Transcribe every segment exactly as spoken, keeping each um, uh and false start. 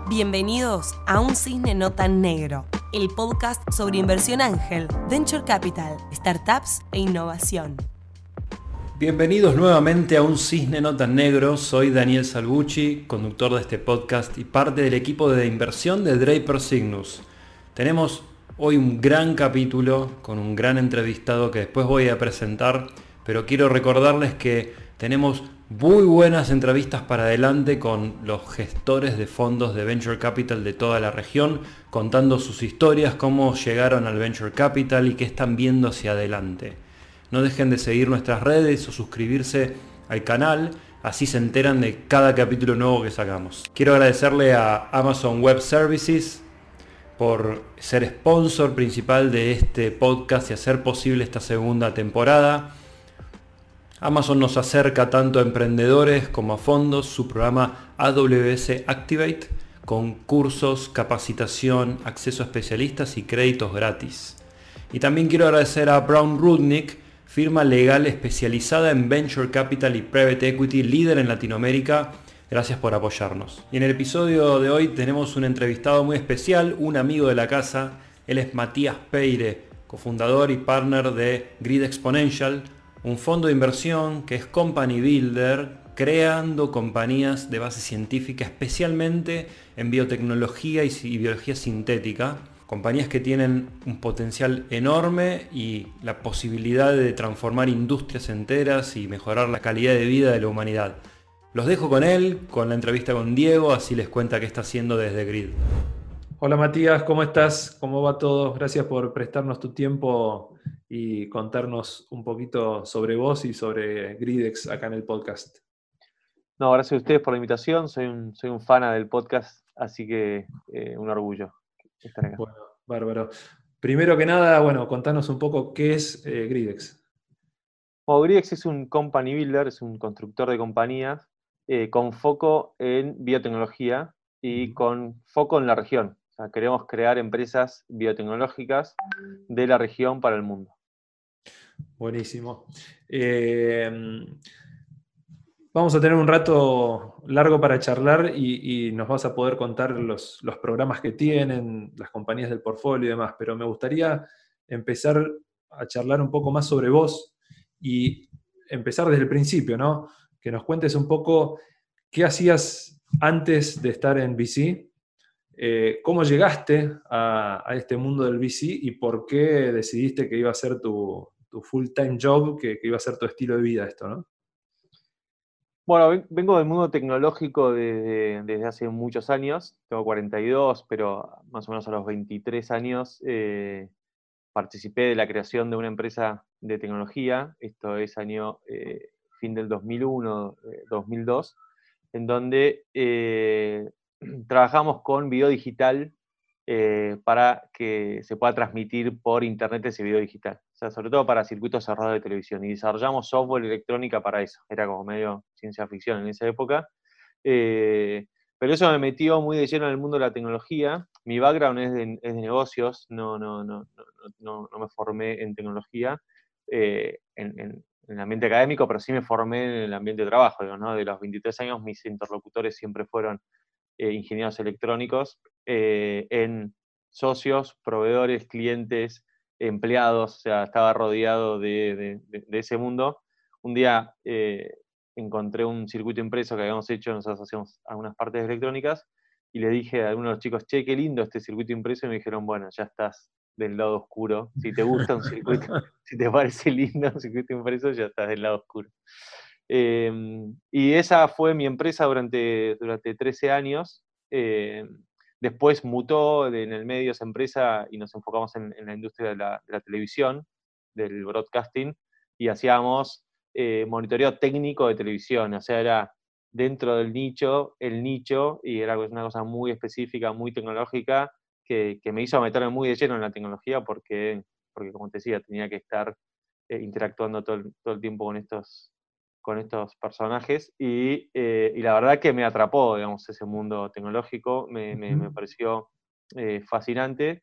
Bienvenidos a Un Cisne No Tan Negro, el podcast sobre inversión ángel, venture capital, startups e innovación. Bienvenidos nuevamente a Un Cisne No Tan Negro. Soy Daniel Salvucci, conductor de este podcast y parte del equipo de inversión de Draper Cygnus. Tenemos hoy un gran capítulo con un gran entrevistado que después voy a presentar, pero quiero recordarles que tenemos muy buenas entrevistas para adelante con los gestores de fondos de Venture Capital de toda la región, contando sus historias, cómo llegaron al Venture Capital y qué están viendo hacia adelante. No dejen de seguir nuestras redes o suscribirse al canal, así se enteran de cada capítulo nuevo que sacamos. Quiero agradecerle a Amazon Web Services por ser sponsor principal de este podcast y hacer posible esta segunda temporada. Amazon nos acerca tanto a emprendedores como a fondos, su programa A W S Activate, con cursos, capacitación, acceso a especialistas y créditos gratis. Y también quiero agradecer a Brown Rudnick, firma legal especializada en Venture Capital y Private Equity, líder en Latinoamérica. Gracias por apoyarnos. Y en el episodio de hoy tenemos un entrevistado muy especial, un amigo de la casa. Él es Matías Peire, cofundador y partner de Grid Exponential, un fondo de inversión que es company builder, creando compañías de base científica, especialmente en biotecnología y biología sintética. Compañías que tienen un potencial enorme y la posibilidad de transformar industrias enteras y mejorar la calidad de vida de la humanidad. Los dejo con él, con la entrevista con Diego, así les cuenta qué está haciendo desde Grid. Hola Matías, ¿cómo estás? ¿Cómo va todo? Gracias por prestarnos tu tiempo y contarnos un poquito sobre vos y sobre Gridex acá en el podcast. No, gracias a ustedes por la invitación. Soy un, soy un fan del podcast, así que eh, un orgullo estar acá. Bueno, bárbaro. Primero que nada, bueno, contanos un poco qué es eh, Gridex. Bueno, Gridex es un company builder, es un constructor de compañías eh, con foco en biotecnología y con foco en la región. O sea, queremos crear empresas biotecnológicas de la región para el mundo. Buenísimo. Eh, vamos a tener un rato largo para charlar y, y nos vas a poder contar los, los programas que tienen, las compañías del portfolio y demás, pero me gustaría empezar a charlar un poco más sobre vos y empezar desde el principio, ¿no? Que nos cuentes un poco qué hacías antes de estar en V C, eh, cómo llegaste a, a este mundo del V C y por qué decidiste que iba a ser tu, tu full-time job, que, que iba a ser tu estilo de vida esto, ¿no? Bueno, vengo del mundo tecnológico desde, desde hace muchos años. Tengo cuarenta y dos, pero más o menos a los veintitrés años eh, participé de la creación de una empresa de tecnología. Esto es año eh, fin del dos mil uno, eh, dos mil dos, en donde eh, trabajamos con video digital eh, para que se pueda transmitir por internet ese video digital. O sea, sobre todo para circuitos cerrados de televisión. Y desarrollamos software electrónica para eso. Era como medio ciencia ficción en esa época. Eh, pero eso me metió muy de lleno en el mundo de la tecnología. Mi background es de, es de negocios, no, no, no, no, no, no me formé en tecnología, eh, en, en, en el ambiente académico, pero sí me formé en el ambiente de trabajo. Digo, ¿no? De los veintitrés años mis interlocutores siempre fueron eh, ingenieros electrónicos, eh, en socios, proveedores, clientes, empleados, o sea, estaba rodeado de, de, de ese mundo. Un día eh, encontré un circuito impreso que habíamos hecho, nosotros hacíamos algunas partes electrónicas, y le dije a algunos de los chicos, che, qué lindo este circuito impreso, y me dijeron, bueno, ya estás del lado oscuro. Si te gusta un circuito, si te parece lindo un circuito impreso, ya estás del lado oscuro. Eh, y esa fue mi empresa durante, durante trece años. Eh, después mutó de, en el medio esa empresa y nos enfocamos en, en la industria de la, de la televisión, del broadcasting, y hacíamos eh, monitoreo técnico de televisión. O sea, era dentro del nicho, el nicho, y era una cosa muy específica, muy tecnológica, que, que me hizo meterme muy de lleno en la tecnología porque, porque como te decía, tenía que estar eh, interactuando todo el, todo el tiempo con estos, con estos personajes y, eh, y la verdad que me atrapó, digamos, ese mundo tecnológico, me, me, me pareció eh, fascinante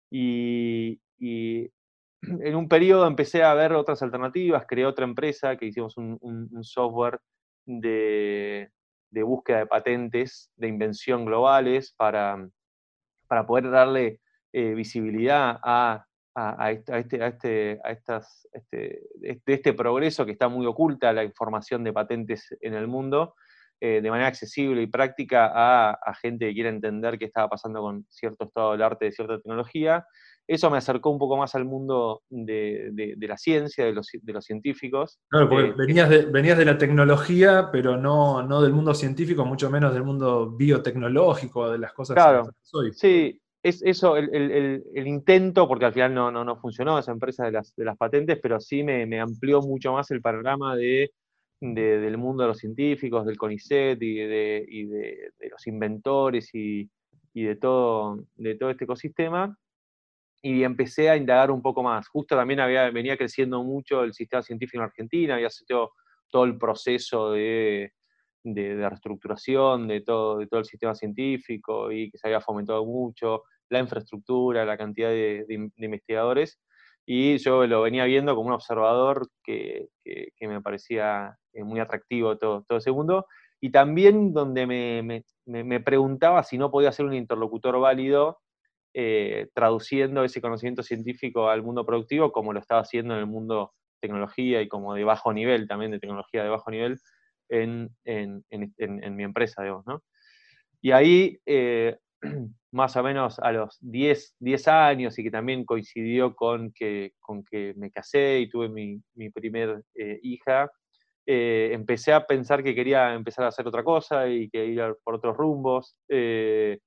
y, y en un periodo empecé a ver otras alternativas, creé otra empresa que hicimos un, un, un software de, de búsqueda de patentes de invención globales para, para poder darle eh, visibilidad a, a, a, este, a, este, a, este, a estas, este, de este progreso que está muy oculta, la información de patentes en el mundo, eh, de manera accesible y práctica a, a gente que quiere entender qué estaba pasando con cierto estado del arte de cierta tecnología. Eso me acercó un poco más al mundo de, de, de la ciencia, de los, de los científicos. Claro, porque Eh, venías de, venías de la tecnología, pero no, no del mundo científico, mucho menos del mundo biotecnológico, de las cosas en las claro, que soy. sí, es eso, el, el, el, el intento, porque al final no, no, no funcionó esa empresa de las, de las patentes, pero sí me, me amplió mucho más el panorama de, de, del mundo de los científicos, del CONICET y de, y de, de los inventores y, y de, todo, de todo este ecosistema. Y empecé a indagar un poco más. Justo también había, venía creciendo mucho el sistema científico en Argentina, había sido todo el proceso de, de, de reestructuración de todo, de todo el sistema científico y que se había fomentado mucho, la infraestructura, la cantidad de, de, de investigadores. Y yo lo venía viendo como un observador que, que, que me parecía muy atractivo todo, todo ese mundo. Y también donde me, me, me preguntaba si no podía ser un interlocutor válido Eh, traduciendo ese conocimiento científico al mundo productivo, como lo estaba haciendo en el mundo tecnología y como de bajo nivel, también de tecnología de bajo nivel, en, en, en, en, en mi empresa, digamos, ¿no? Y ahí, eh, más o menos a los diez, diez años, y que también coincidió con que, con que me casé y tuve mi, mi primer eh, hija, eh, empecé a pensar que quería empezar a hacer otra cosa y que ir por otros rumbos. Eh,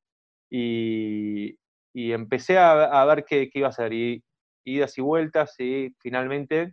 y, y empecé a, a ver qué, qué iba a hacer, y idas y vueltas, y finalmente,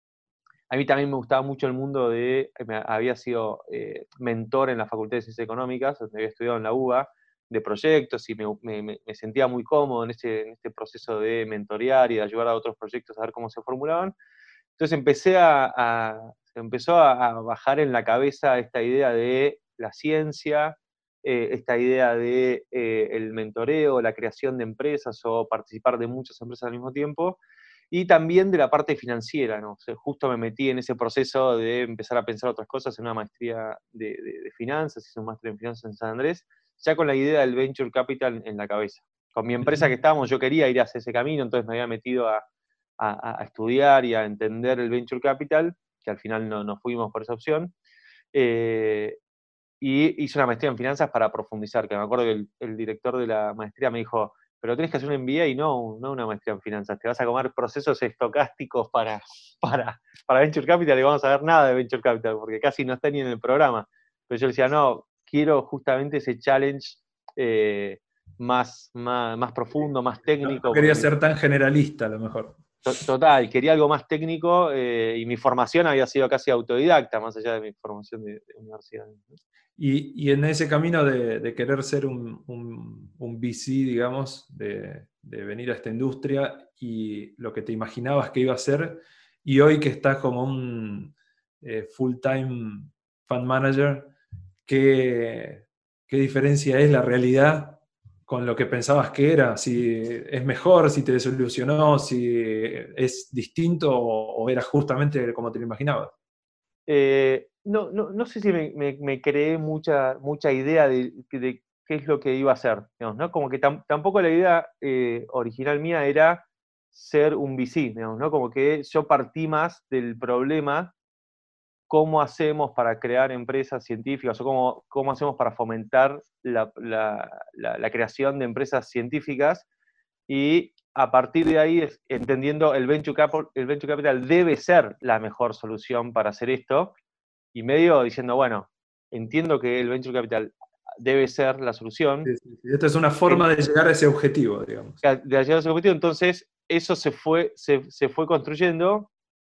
a mí también me gustaba mucho el mundo de, me, había sido eh, mentor en la Facultad de Ciencias Económicas, donde había estudiado en la U B A, de proyectos, y me, me, me sentía muy cómodo en este, en este proceso de mentorear y de ayudar a otros proyectos a ver cómo se formulaban. Entonces empecé a, a se empezó a, a bajar en la cabeza esta idea de la ciencia, eh, esta idea de eh, el mentoreo, la creación de empresas o participar de muchas empresas al mismo tiempo, y también de la parte financiera, ¿no? O sea, justo me metí en ese proceso de empezar a pensar otras cosas en una maestría de, de, de finanzas, hice un máster en finanzas en San Andrés, ya con la idea del venture capital en la cabeza. Con mi empresa que estábamos, yo quería ir hacia ese camino, entonces me había metido a, a, a estudiar y a entender el venture capital, que al final no, no fuimos por esa opción. Eh, y hice una maestría en finanzas para profundizar, que me acuerdo que el, el director de la maestría me dijo, pero tenés que hacer un M B A y no, no una maestría en finanzas, te vas a comer procesos estocásticos para, para, para Venture Capital y vamos a ver nada de Venture Capital, porque casi no está ni en el programa. Pero yo decía, no, quiero justamente ese challenge eh, más, más, más profundo, más técnico. No quería porque, ser tan generalista, a lo mejor. Total, quería algo más técnico eh, y mi formación había sido casi autodidacta, más allá de mi formación de, de universidad. Y, y en ese camino de, de querer ser un, un, un V C, digamos, de, de venir a esta industria y lo que te imaginabas que iba a ser, y hoy que estás como un eh, full-time fund manager, ¿qué, ¿qué diferencia es la realidad con lo que pensabas que era? Si es mejor, si te desilusionó, si es distinto o, o era justamente como te lo imaginabas. Eh, no, no, no sé si me, me, me creé mucha, mucha idea de, de qué es lo que iba a hacer, digamos, ¿no? Como que tam, tampoco la idea eh, original mía era ser un V C, digamos, ¿no? Como que yo partí más del problema, cómo hacemos para crear empresas científicas o cómo, cómo hacemos para fomentar la, la, la, la creación de empresas científicas, y a partir de ahí, entendiendo el venture capital, el venture capital debe ser la mejor solución para hacer esto, y medio diciendo, bueno, entiendo que el venture capital debe ser la solución. Sí, sí, sí. Esta es una forma de llegar a ese objetivo, digamos. De llegar a ese objetivo, entonces eso se fue, se, se fue construyendo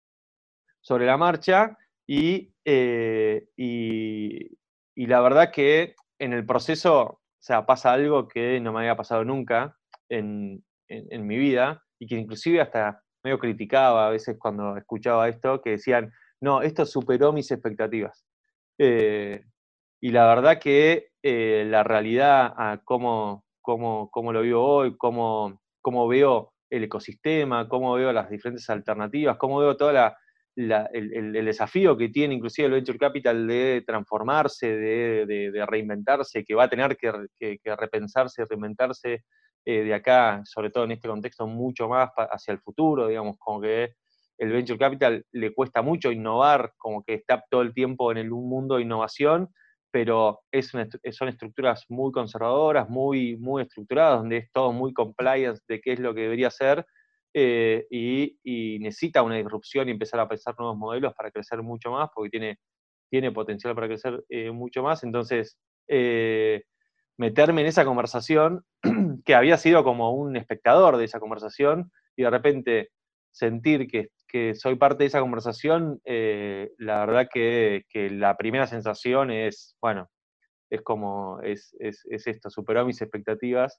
sobre la marcha, y, eh, y, y la verdad que en el proceso, o sea, pasa algo que no me había pasado nunca en, en, en mi vida, y que inclusive hasta medio criticaba a veces cuando escuchaba esto, que decían, no, esto superó mis expectativas. Eh, y la verdad que eh, la realidad, a cómo, cómo, cómo lo vivo hoy, cómo, cómo veo el ecosistema, cómo veo las diferentes alternativas, cómo veo toda la, la, el, el, el desafío que tiene inclusive el Venture Capital de transformarse, de, de, de reinventarse, que va a tener que, que, que repensarse, reinventarse eh, de acá, sobre todo en este contexto, mucho más hacia el futuro, digamos, como que el Venture Capital le cuesta mucho innovar, como que está todo el tiempo en el, un mundo de innovación, pero es una, son estructuras muy conservadoras, muy, muy estructuradas, donde es todo muy compliance de qué es lo que debería ser, eh, y, y necesita una disrupción y empezar a pensar nuevos modelos para crecer mucho más, porque tiene, tiene potencial para crecer eh, mucho más. Entonces, eh, meterme en esa conversación, que había sido como un espectador de esa conversación, y de repente sentir que, que soy parte de esa conversación, eh, la verdad que, que la primera sensación es, bueno, es como, es, es, es esto, superó mis expectativas.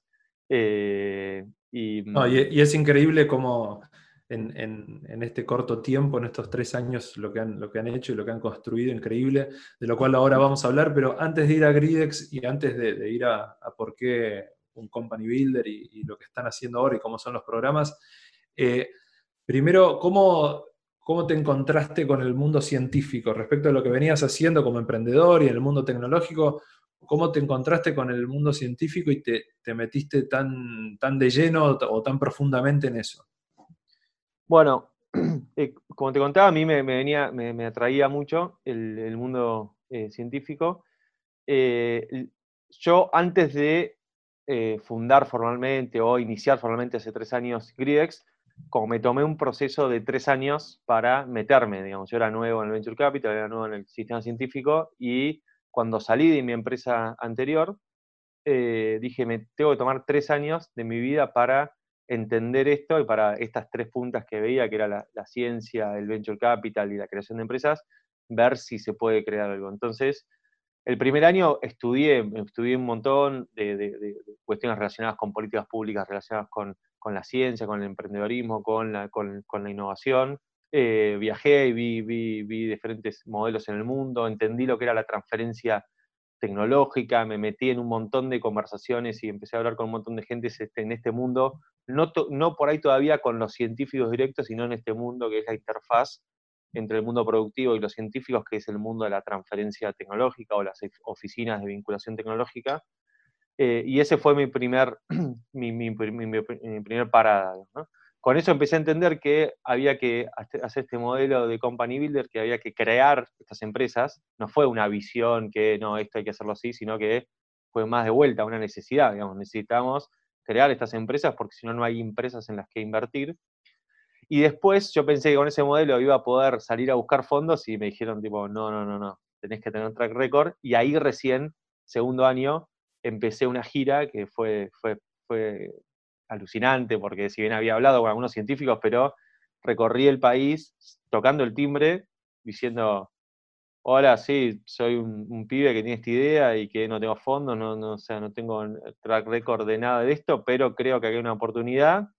Eh, y, No, y, y es increíble cómo en, en, en este corto tiempo, en estos tres años, lo que, han, lo que han hecho y lo que han construido, increíble, de lo cual ahora vamos a hablar, pero antes de ir a Gridex y antes de, de ir a, a por qué un Company Builder y, y lo que están haciendo ahora y cómo son los programas, eh, primero, ¿cómo, ¿cómo te encontraste con el mundo científico respecto a lo que venías haciendo como emprendedor y en el mundo tecnológico? ¿Cómo te encontraste con el mundo científico y te, te metiste tan, tan de lleno o tan profundamente en eso? Bueno, eh, como te contaba, a mí me, me venía, me, me, atraía mucho el, el mundo eh, científico. Eh, yo, antes de eh, fundar formalmente o iniciar formalmente hace tres años Gridex, como me tomé un proceso de tres años para meterme, digamos, yo era nuevo en el Venture Capital, era nuevo en el sistema científico, y cuando salí de mi empresa anterior, eh, dije, me tengo que tomar tres años de mi vida para entender esto y para estas tres puntas que veía, que era la, la ciencia, el Venture Capital y la creación de empresas, ver si se puede crear algo. Entonces, el primer año estudié, estudié un montón de, de, de cuestiones relacionadas con políticas públicas, relacionadas con, con la ciencia, con el emprendedorismo, con la, con, con la innovación. Eh, viajé y vi, vi, vi diferentes modelos en el mundo, entendí lo que era la transferencia tecnológica, me metí en un montón de conversaciones y empecé a hablar con un montón de gente en este mundo, no, to, no por ahí todavía con los científicos directos, sino en este mundo que es la interfaz entre el mundo productivo y los científicos, que es el mundo de la transferencia tecnológica o las oficinas de vinculación tecnológica. Eh, y ese fue mi primer, mi, mi, mi, mi primer parada, ¿no? Con eso empecé a entender que había que hacer este modelo de Company Builder, que había que crear estas empresas. No fue una visión que no, esto hay que hacerlo así, sino que fue más de vuelta, una necesidad, digamos, necesitamos crear estas empresas porque si no, no hay empresas en las que invertir. Y después yo pensé que con ese modelo iba a poder salir a buscar fondos y me dijeron tipo, no, no, no, no, tenés que tener un track record. Y ahí recién, segundo año, empecé una gira que fue, fue, fue alucinante, porque si bien había hablado con algunos científicos, pero recorrí el país tocando el timbre, diciendo, hola, sí, soy un, un pibe que tiene esta idea y que no tengo fondos, no, no, o sea, no tengo track record de nada de esto, pero creo que hay una oportunidad.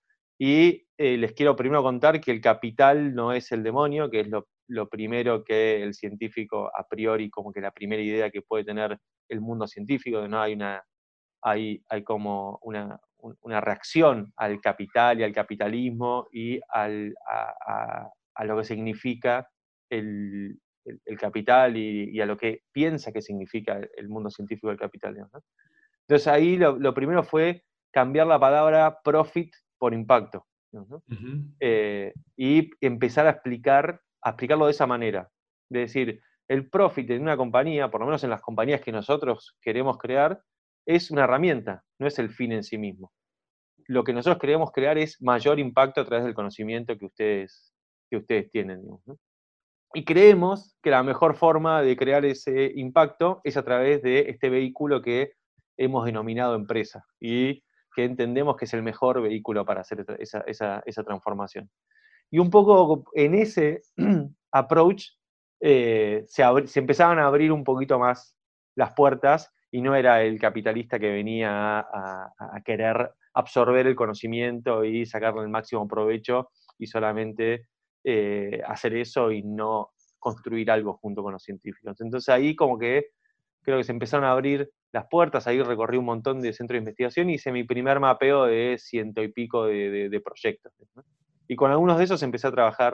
Y eh, les quiero primero contar que el capital no es el demonio, que es lo, lo primero que el científico a priori, como que la primera idea que puede tener el mundo científico, ¿no? Hay, una, hay, hay como una, una reacción al capital y al capitalismo y al, a, a, a lo que significa el, el, el capital y, y a lo que piensa que significa el mundo científico del capital, ¿no? Entonces ahí lo, lo primero fue cambiar la palabra profit por impacto, ¿no? Uh-huh. eh, y empezar a explicar, a explicarlo de esa manera. De decir, el profit en una compañía, por lo menos en las compañías que nosotros queremos crear, es una herramienta, no es el fin en sí mismo. Lo que nosotros queremos crear es mayor impacto a través del conocimiento que ustedes, que ustedes tienen, digamos, ¿no? Y creemos que la mejor forma de crear ese impacto es a través de este vehículo que hemos denominado empresa y que entendemos que es el mejor vehículo para hacer esa, esa, esa transformación. Y un poco en ese approach eh, se, se empezaban a abrir un poquito más las puertas y no era el capitalista que venía a, a, a querer absorber el conocimiento y sacarle el máximo provecho y solamente eh, hacer eso y no construir algo junto con los científicos. Entonces ahí como que creo que se empezaron a abrir las puertas, ahí recorrí un montón de centros de investigación y hice mi primer mapeo de ciento y pico de, de, de proyectos, ¿no? Y con algunos de esos empecé a trabajar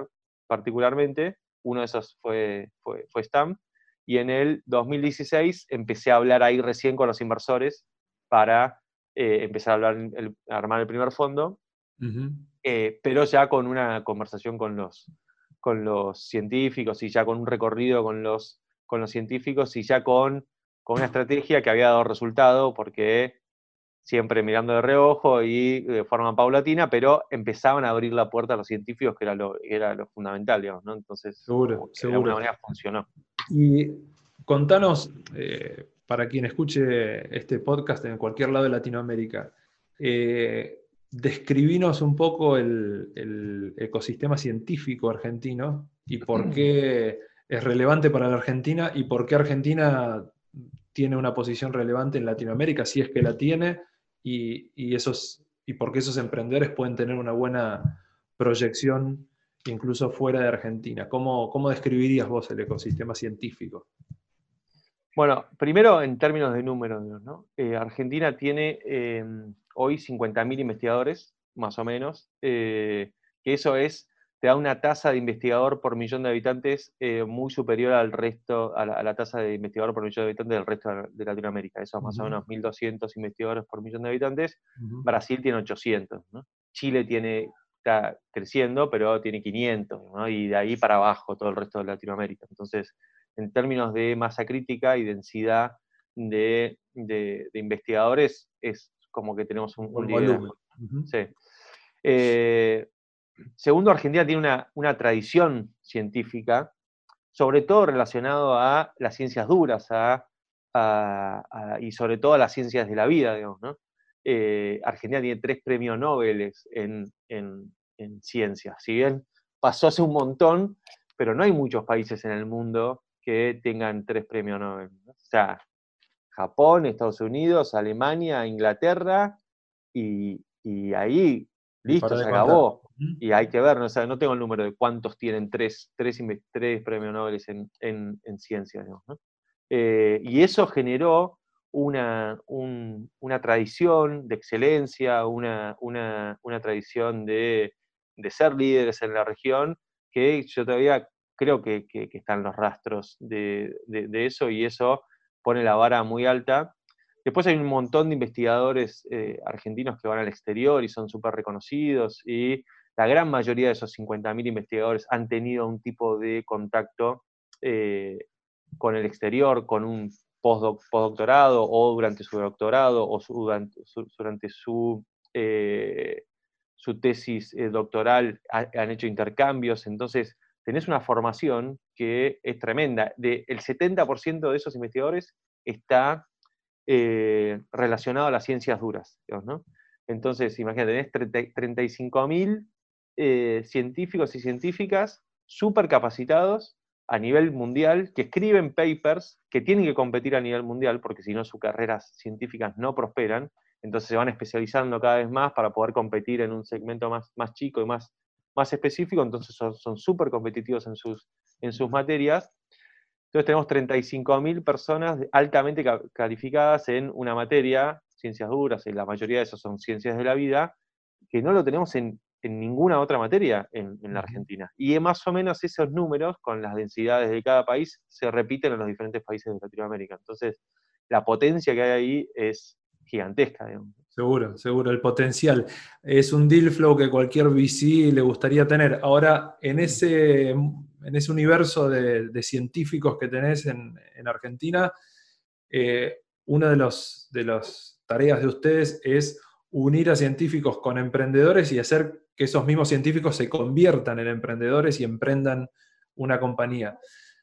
particularmente. Uno de esos fue, fue, fue Stam. Y en el dos mil dieciséis empecé a hablar ahí recién con los inversores para eh, empezar a, hablar, el, a armar el primer fondo, uh-huh. eh, pero ya con una conversación con los, con los científicos y ya con un recorrido con los, con los científicos y ya con, con una estrategia que había dado resultado, porque siempre mirando de reojo y de forma paulatina, pero empezaban a abrir la puerta a los científicos, que era lo, era lo fundamental, digamos, ¿no? Entonces, seguro, seguro. de alguna manera funcionó. Y contanos, eh, para quien escuche este podcast en cualquier lado de Latinoamérica, eh, describinos un poco el, el ecosistema científico argentino y por qué es relevante para la Argentina y por qué Argentina tiene una posición relevante en Latinoamérica, si es que la tiene, y, y, esos, y por qué esos emprendedores pueden tener una buena proyección incluso fuera de Argentina. ¿Cómo, cómo describirías vos el ecosistema científico? Bueno, primero en términos de números, ¿no? Eh, Argentina tiene eh, hoy cincuenta mil investigadores, más o menos, eh, que eso es, te da una tasa de investigador por millón de habitantes eh, muy superior al resto, a la, a la tasa de investigador por millón de habitantes del resto de Latinoamérica. Eso es más uh-huh. o menos mil doscientos investigadores por millón de habitantes. Uh-huh. Brasil tiene ochocientos, ¿no? Chile tiene, está creciendo, pero tiene quinientos, ¿no? Y de ahí para abajo todo el resto de Latinoamérica. Entonces, en términos de masa crítica y densidad de, de, de investigadores, es como que tenemos un, un volumen. Uh-huh. Sí. Eh, segundo, Argentina tiene una, una tradición científica, sobre todo relacionado a las ciencias duras a, a, a, y sobre todo a las ciencias de la vida, digamos, ¿no? Eh, Argentina tiene tres premios Nobel en, en, en ciencias. Si bien pasó hace un montón, pero no hay muchos países en el mundo que tengan tres premios Nobel, ¿no? O sea, Japón, Estados Unidos, Alemania, Inglaterra, y, y ahí, listo, se acabó. Y hay que ver, ¿no? O sea, no tengo el número de cuántos tienen tres, tres, tres premios Nobel en, en, en ciencia, digamos, ¿no? Eh, y eso generó una, un, una tradición de excelencia, una, una, una tradición de, de ser líderes en la región, que yo todavía creo que, que, que están los rastros de, de, de eso, y eso pone la vara muy alta. Después hay un montón de investigadores eh, argentinos que van al exterior y son súper reconocidos, y la gran mayoría de esos cincuenta mil investigadores han tenido un tipo de contacto eh, con el exterior, con un postdoc, postdoctorado, o durante su doctorado, o su, durante su, durante su, eh, su tesis eh, doctoral, ha, han hecho intercambios. Entonces, tenés una formación que es tremenda. De, el setenta por ciento de esos investigadores está eh, relacionado a las ciencias duras, digamos, ¿no? Entonces, imagínate, tenés treinta y cinco mil eh, científicos y científicas súper capacitados a nivel mundial, que escriben papers, que tienen que competir a nivel mundial, porque si no sus carreras científicas no prosperan. Entonces se van especializando cada vez más para poder competir en un segmento más, más chico y más, más específico. Entonces son súper competitivos en sus, en sus materias. Entonces tenemos treinta y cinco mil personas altamente calificadas en una materia, ciencias duras, y la mayoría de esos son ciencias de la vida, que no lo tenemos en, en ninguna otra materia en, en la Argentina. Y más o menos esos números, con las densidades de cada país, se repiten en los diferentes países de Latinoamérica. Entonces, la potencia que hay ahí es gigantesca, digamos. Seguro, seguro, el potencial. Es un deal flow que cualquier V C le gustaría tener. Ahora, en ese, en ese universo de, de científicos que tenés en, en Argentina, eh, una de las de los tareas de ustedes es unir a científicos con emprendedores y hacer que esos mismos científicos se conviertan en emprendedores y emprendan una compañía.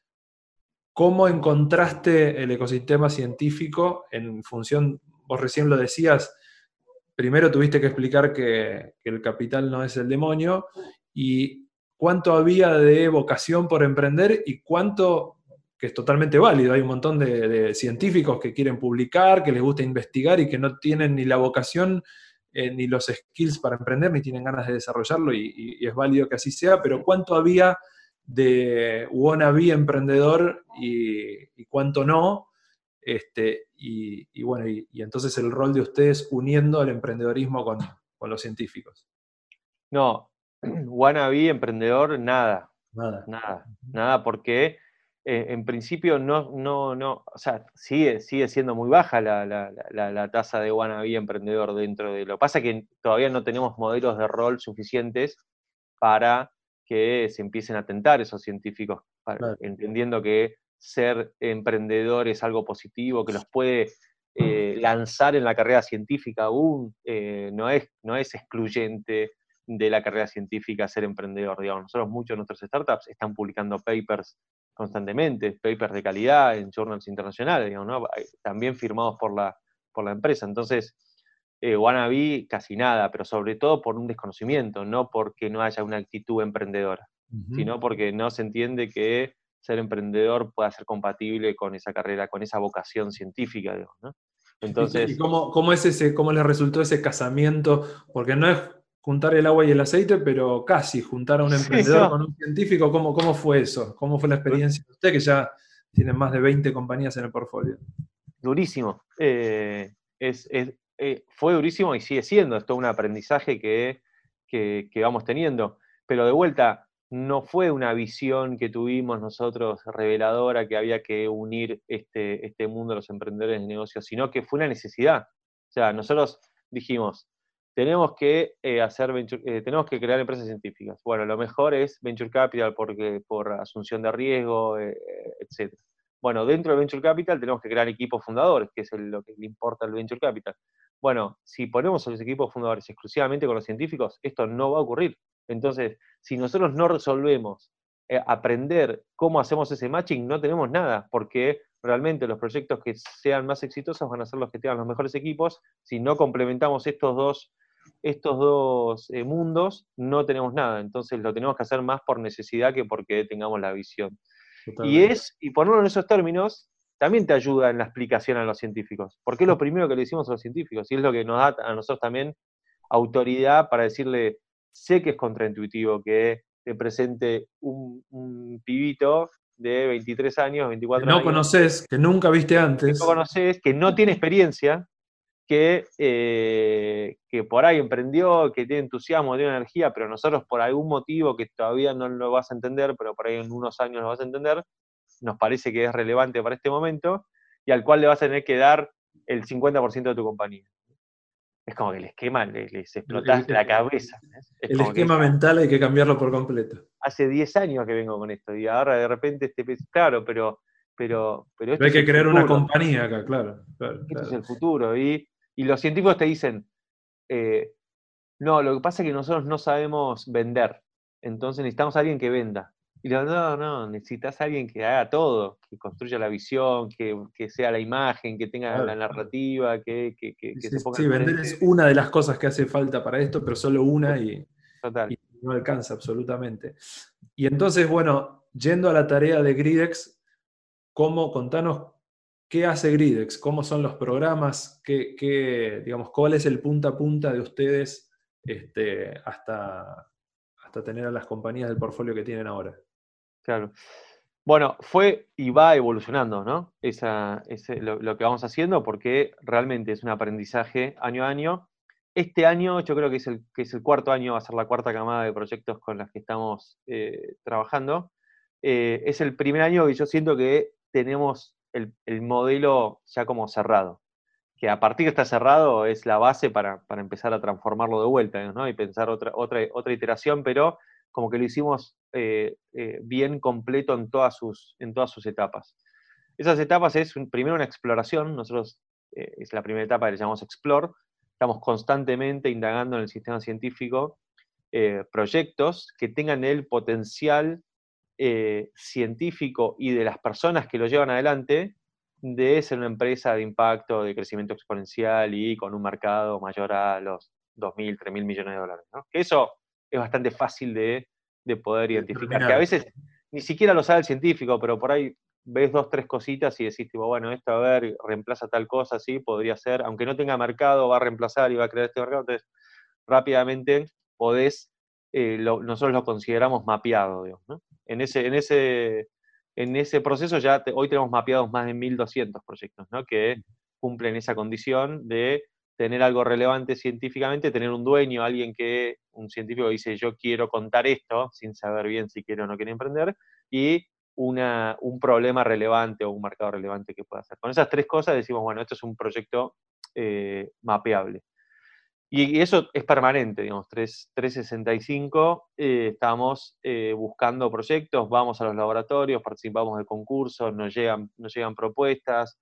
¿Cómo encontraste el ecosistema científico en función, vos recién lo decías, primero tuviste que explicar que, que el capital no es el demonio, y cuánto había de vocación por emprender y cuánto, que es totalmente válido, hay un montón de, de científicos que quieren publicar, que les gusta investigar y que no tienen ni la vocación eh, ni los skills para emprender, ni tienen ganas de desarrollarlo, y, y, y es válido que así sea, pero cuánto había de wannabe emprendedor y, y cuánto no. Este, y, y bueno, y, y entonces el rol de ustedes uniendo el emprendedorismo con, con los científicos. No, wannabe, emprendedor, nada. Nada. Nada, nada, porque eh, en principio no, no, no, o sea, sigue, sigue siendo muy baja la, la, la, la tasa de wannabe emprendedor dentro de lo. Pasa que todavía no tenemos modelos de rol suficientes para que se empiecen a tentar esos científicos, para, Claro. entendiendo que ser emprendedor es algo positivo, que los puede eh, lanzar en la carrera científica aún, eh, no, es, no es excluyente de la carrera científica ser emprendedor. Digamos. Nosotros, muchos de nuestros startups están publicando papers constantemente, papers de calidad en journals internacionales, digamos, ¿no? También firmados por la, por la empresa. Entonces, eh, wannabe casi nada, pero sobre todo por un desconocimiento, no porque no haya una actitud emprendedora, uh-huh. sino porque no se entiende que ser emprendedor pueda ser compatible con esa carrera, con esa vocación científica, digamos, ¿no? Entonces, ¿Y cómo, cómo, es ese, cómo les resultó ese casamiento? Porque no es juntar el agua y el aceite, pero casi juntar a un emprendedor sí, no. con un científico. ¿Cómo, ¿Cómo fue eso? ¿Cómo fue la experiencia de usted, que ya tiene más de veinte compañías en el portfolio? Durísimo. Eh, es, es, eh, fue durísimo y sigue siendo. Es todo un aprendizaje que, que, que vamos teniendo. Pero de vuelta, no fue una visión que tuvimos nosotros reveladora que había que unir este, este mundo de los emprendedores de negocios, sino que fue una necesidad. O sea, nosotros dijimos, tenemos que eh, hacer venture, eh, tenemos que crear empresas científicas. Bueno, lo mejor es venture capital porque, por asunción de riesgo, eh, etcétera. Bueno, dentro del venture capital tenemos que crear equipos fundadores, que es el, lo que le importa al venture capital. Bueno, si ponemos a los equipos fundadores exclusivamente con los científicos, esto no va a ocurrir. Entonces, si nosotros no resolvemos eh, aprender cómo hacemos ese matching, no tenemos nada, porque realmente los proyectos que sean más exitosos van a ser los que tengan los mejores equipos. Si no complementamos estos dos, estos dos eh, mundos, no tenemos nada. Entonces lo tenemos que hacer más por necesidad que porque tengamos la visión. Totalmente. Y es, y ponerlo en esos términos, también te ayuda en la explicación a los científicos, porque es lo primero que le decimos a los científicos, y es lo que nos da a nosotros también autoridad para decirle, sé que es contraintuitivo que te presente un, un pibito de veintitrés años, veinticuatro que no años. conoces, que nunca viste antes. Que no conoces, que no tiene experiencia, que, eh, que por ahí emprendió, que tiene entusiasmo, tiene energía, pero nosotros por algún motivo que todavía no lo vas a entender, pero por ahí en unos años lo vas a entender, nos parece que es relevante para este momento, y al cual le vas a tener que dar el cincuenta por ciento de tu compañía. Es como que el esquema les, les explotás el, la cabeza. Es el esquema que, mental hay que cambiarlo por completo. Hace diez años que vengo con esto, y ahora de repente, este, claro, pero... Pero, pero, esto pero hay que es crear futuro. Una compañía acá, claro. claro esto claro. es el futuro, y, y los científicos te dicen, eh, no, lo que pasa es que nosotros no sabemos vender, entonces necesitamos a alguien que venda. Y digo, no, no, necesitas a alguien que haga todo, que construya la visión, que, que sea la imagen, que tenga claro, la narrativa, que, que, que, sí, que se ponga sí, vender es una de las cosas que hace falta para esto, pero solo una y, y no alcanza absolutamente. Y entonces, bueno, yendo a la tarea de Gridex, ¿cómo, contanos qué hace Gridex? ¿Cómo son los programas? ¿Qué, qué, digamos, ¿Cuál es el punta a punta de ustedes este, hasta, hasta tener a las compañías del portfolio que tienen ahora? Claro. Bueno, fue y va evolucionando, ¿no? Esa, ese, lo, lo que vamos haciendo, porque realmente es un aprendizaje año a año. Este año yo creo que es el, que es el cuarto año, va a ser la cuarta camada de proyectos con las que estamos eh, trabajando. Eh, es el primer año que yo siento que tenemos el, el modelo ya como cerrado. Que a partir de estar cerrado es la base para, para empezar a transformarlo de vuelta, ¿no? Y pensar otra, otra, otra iteración, pero como que lo hicimos eh, eh, bien completo en todas, sus, en todas sus etapas. Esas etapas es un, primero una exploración, nosotros eh, es la primera etapa que le llamamos Explore, estamos constantemente indagando en el sistema científico eh, proyectos que tengan el potencial eh, científico y de las personas que lo llevan adelante de ser una empresa de impacto, de crecimiento exponencial y con un mercado mayor a los dos mil, tres mil millones de dólares, ¿no? Que eso es bastante fácil de, de poder identificar, que a veces ni siquiera lo sabe el científico, pero por ahí ves dos, tres cositas y decís, tipo, bueno, esto a ver, reemplaza tal cosa, sí, podría ser, aunque no tenga mercado, va a reemplazar y va a crear este mercado, entonces rápidamente podés, eh, lo, nosotros lo consideramos mapeado, digamos, ¿no? En ese, en ese, en ese proceso ya te, hoy tenemos mapeados más de mil doscientos proyectos, ¿no? Que cumplen esa condición de tener algo relevante científicamente, tener un dueño, alguien que, un científico que dice yo quiero contar esto, sin saber bien si quiere o no quiere emprender, y una, un problema relevante o un mercado relevante que pueda hacer. Con esas tres cosas decimos, bueno, esto es un proyecto eh, mapeable. Y eso es permanente, digamos, trescientos sesenta y cinco, eh, estamos eh, buscando proyectos, vamos a los laboratorios, participamos de concursos, nos llegan, nos llegan propuestas,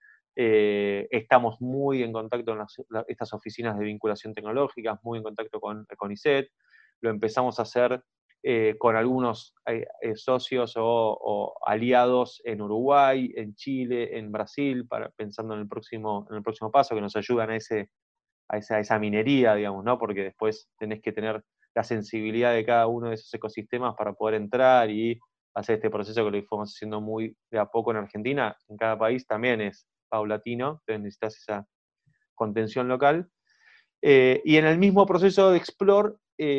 eh, estamos muy en contacto con las, la, estas oficinas de vinculación tecnológica, muy en contacto con el CONICET, lo empezamos a hacer eh, con algunos eh, eh, socios o, o aliados en Uruguay, en Chile, en Brasil, para, pensando en el, próximo, en el próximo paso, que nos ayudan a ese A esa, a esa minería, digamos, ¿no? Porque después tenés que tener la sensibilidad de cada uno de esos ecosistemas para poder entrar y hacer este proceso que lo fuimos haciendo muy de a poco en Argentina. En cada país también es paulatino, entonces necesitas esa contención local. Eh, y en el mismo proceso de Explore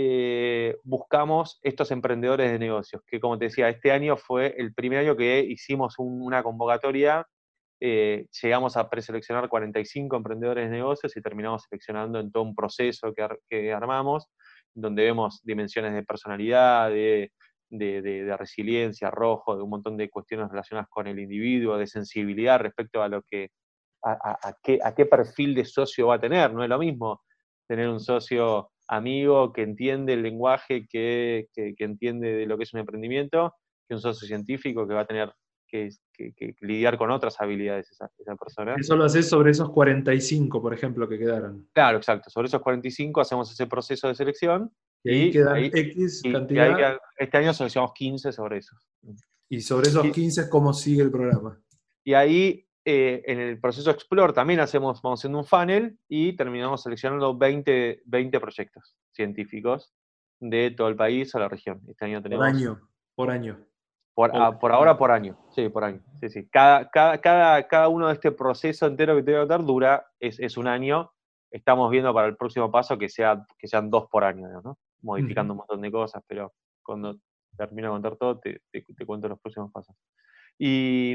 eh, buscamos estos emprendedores de negocios, que como te decía, este año fue el primer año que hicimos un, una convocatoria. Eh, llegamos a preseleccionar cuarenta y cinco emprendedores de negocios y terminamos seleccionando en todo un proceso que, ar que armamos, donde vemos dimensiones de personalidad, de, de, de, de resiliencia, arrojo, de un montón de cuestiones relacionadas con el individuo, de sensibilidad respecto a lo que a, a, a, qué, a qué perfil de socio va a tener. No es lo mismo tener un socio amigo que entiende el lenguaje, que, que, que entiende de lo que es un emprendimiento, que un socio científico que va a tener Que, que, que lidiar con otras habilidades esa, esa persona. Eso lo haces sobre esos cuarenta y cinco, por ejemplo, que quedaron. Claro, exacto. Sobre esos cuarenta y cinco hacemos ese proceso de selección. Y ahí Y quedan ahí, X y, cantidad. y ahí quedan, este año seleccionamos quince sobre esos. Y sobre esos y, quince, ¿cómo sigue el programa? Y ahí, eh, en el proceso Explore, también hacemos, vamos haciendo un funnel y terminamos seleccionando veinte, veinte proyectos científicos de todo el país a la región. Este año tenemos... Por año, por año. Por, a, por ahora, por año. Sí, por año. Sí, sí. Cada, cada, cada, cada uno de este proceso entero que te voy a contar dura, es, es un año. Estamos viendo para el próximo paso que, sea, que sean dos por año, ¿no? Modificando uh-huh. un montón de cosas, pero cuando termino de contar todo, te, te, te cuento los próximos pasos. Y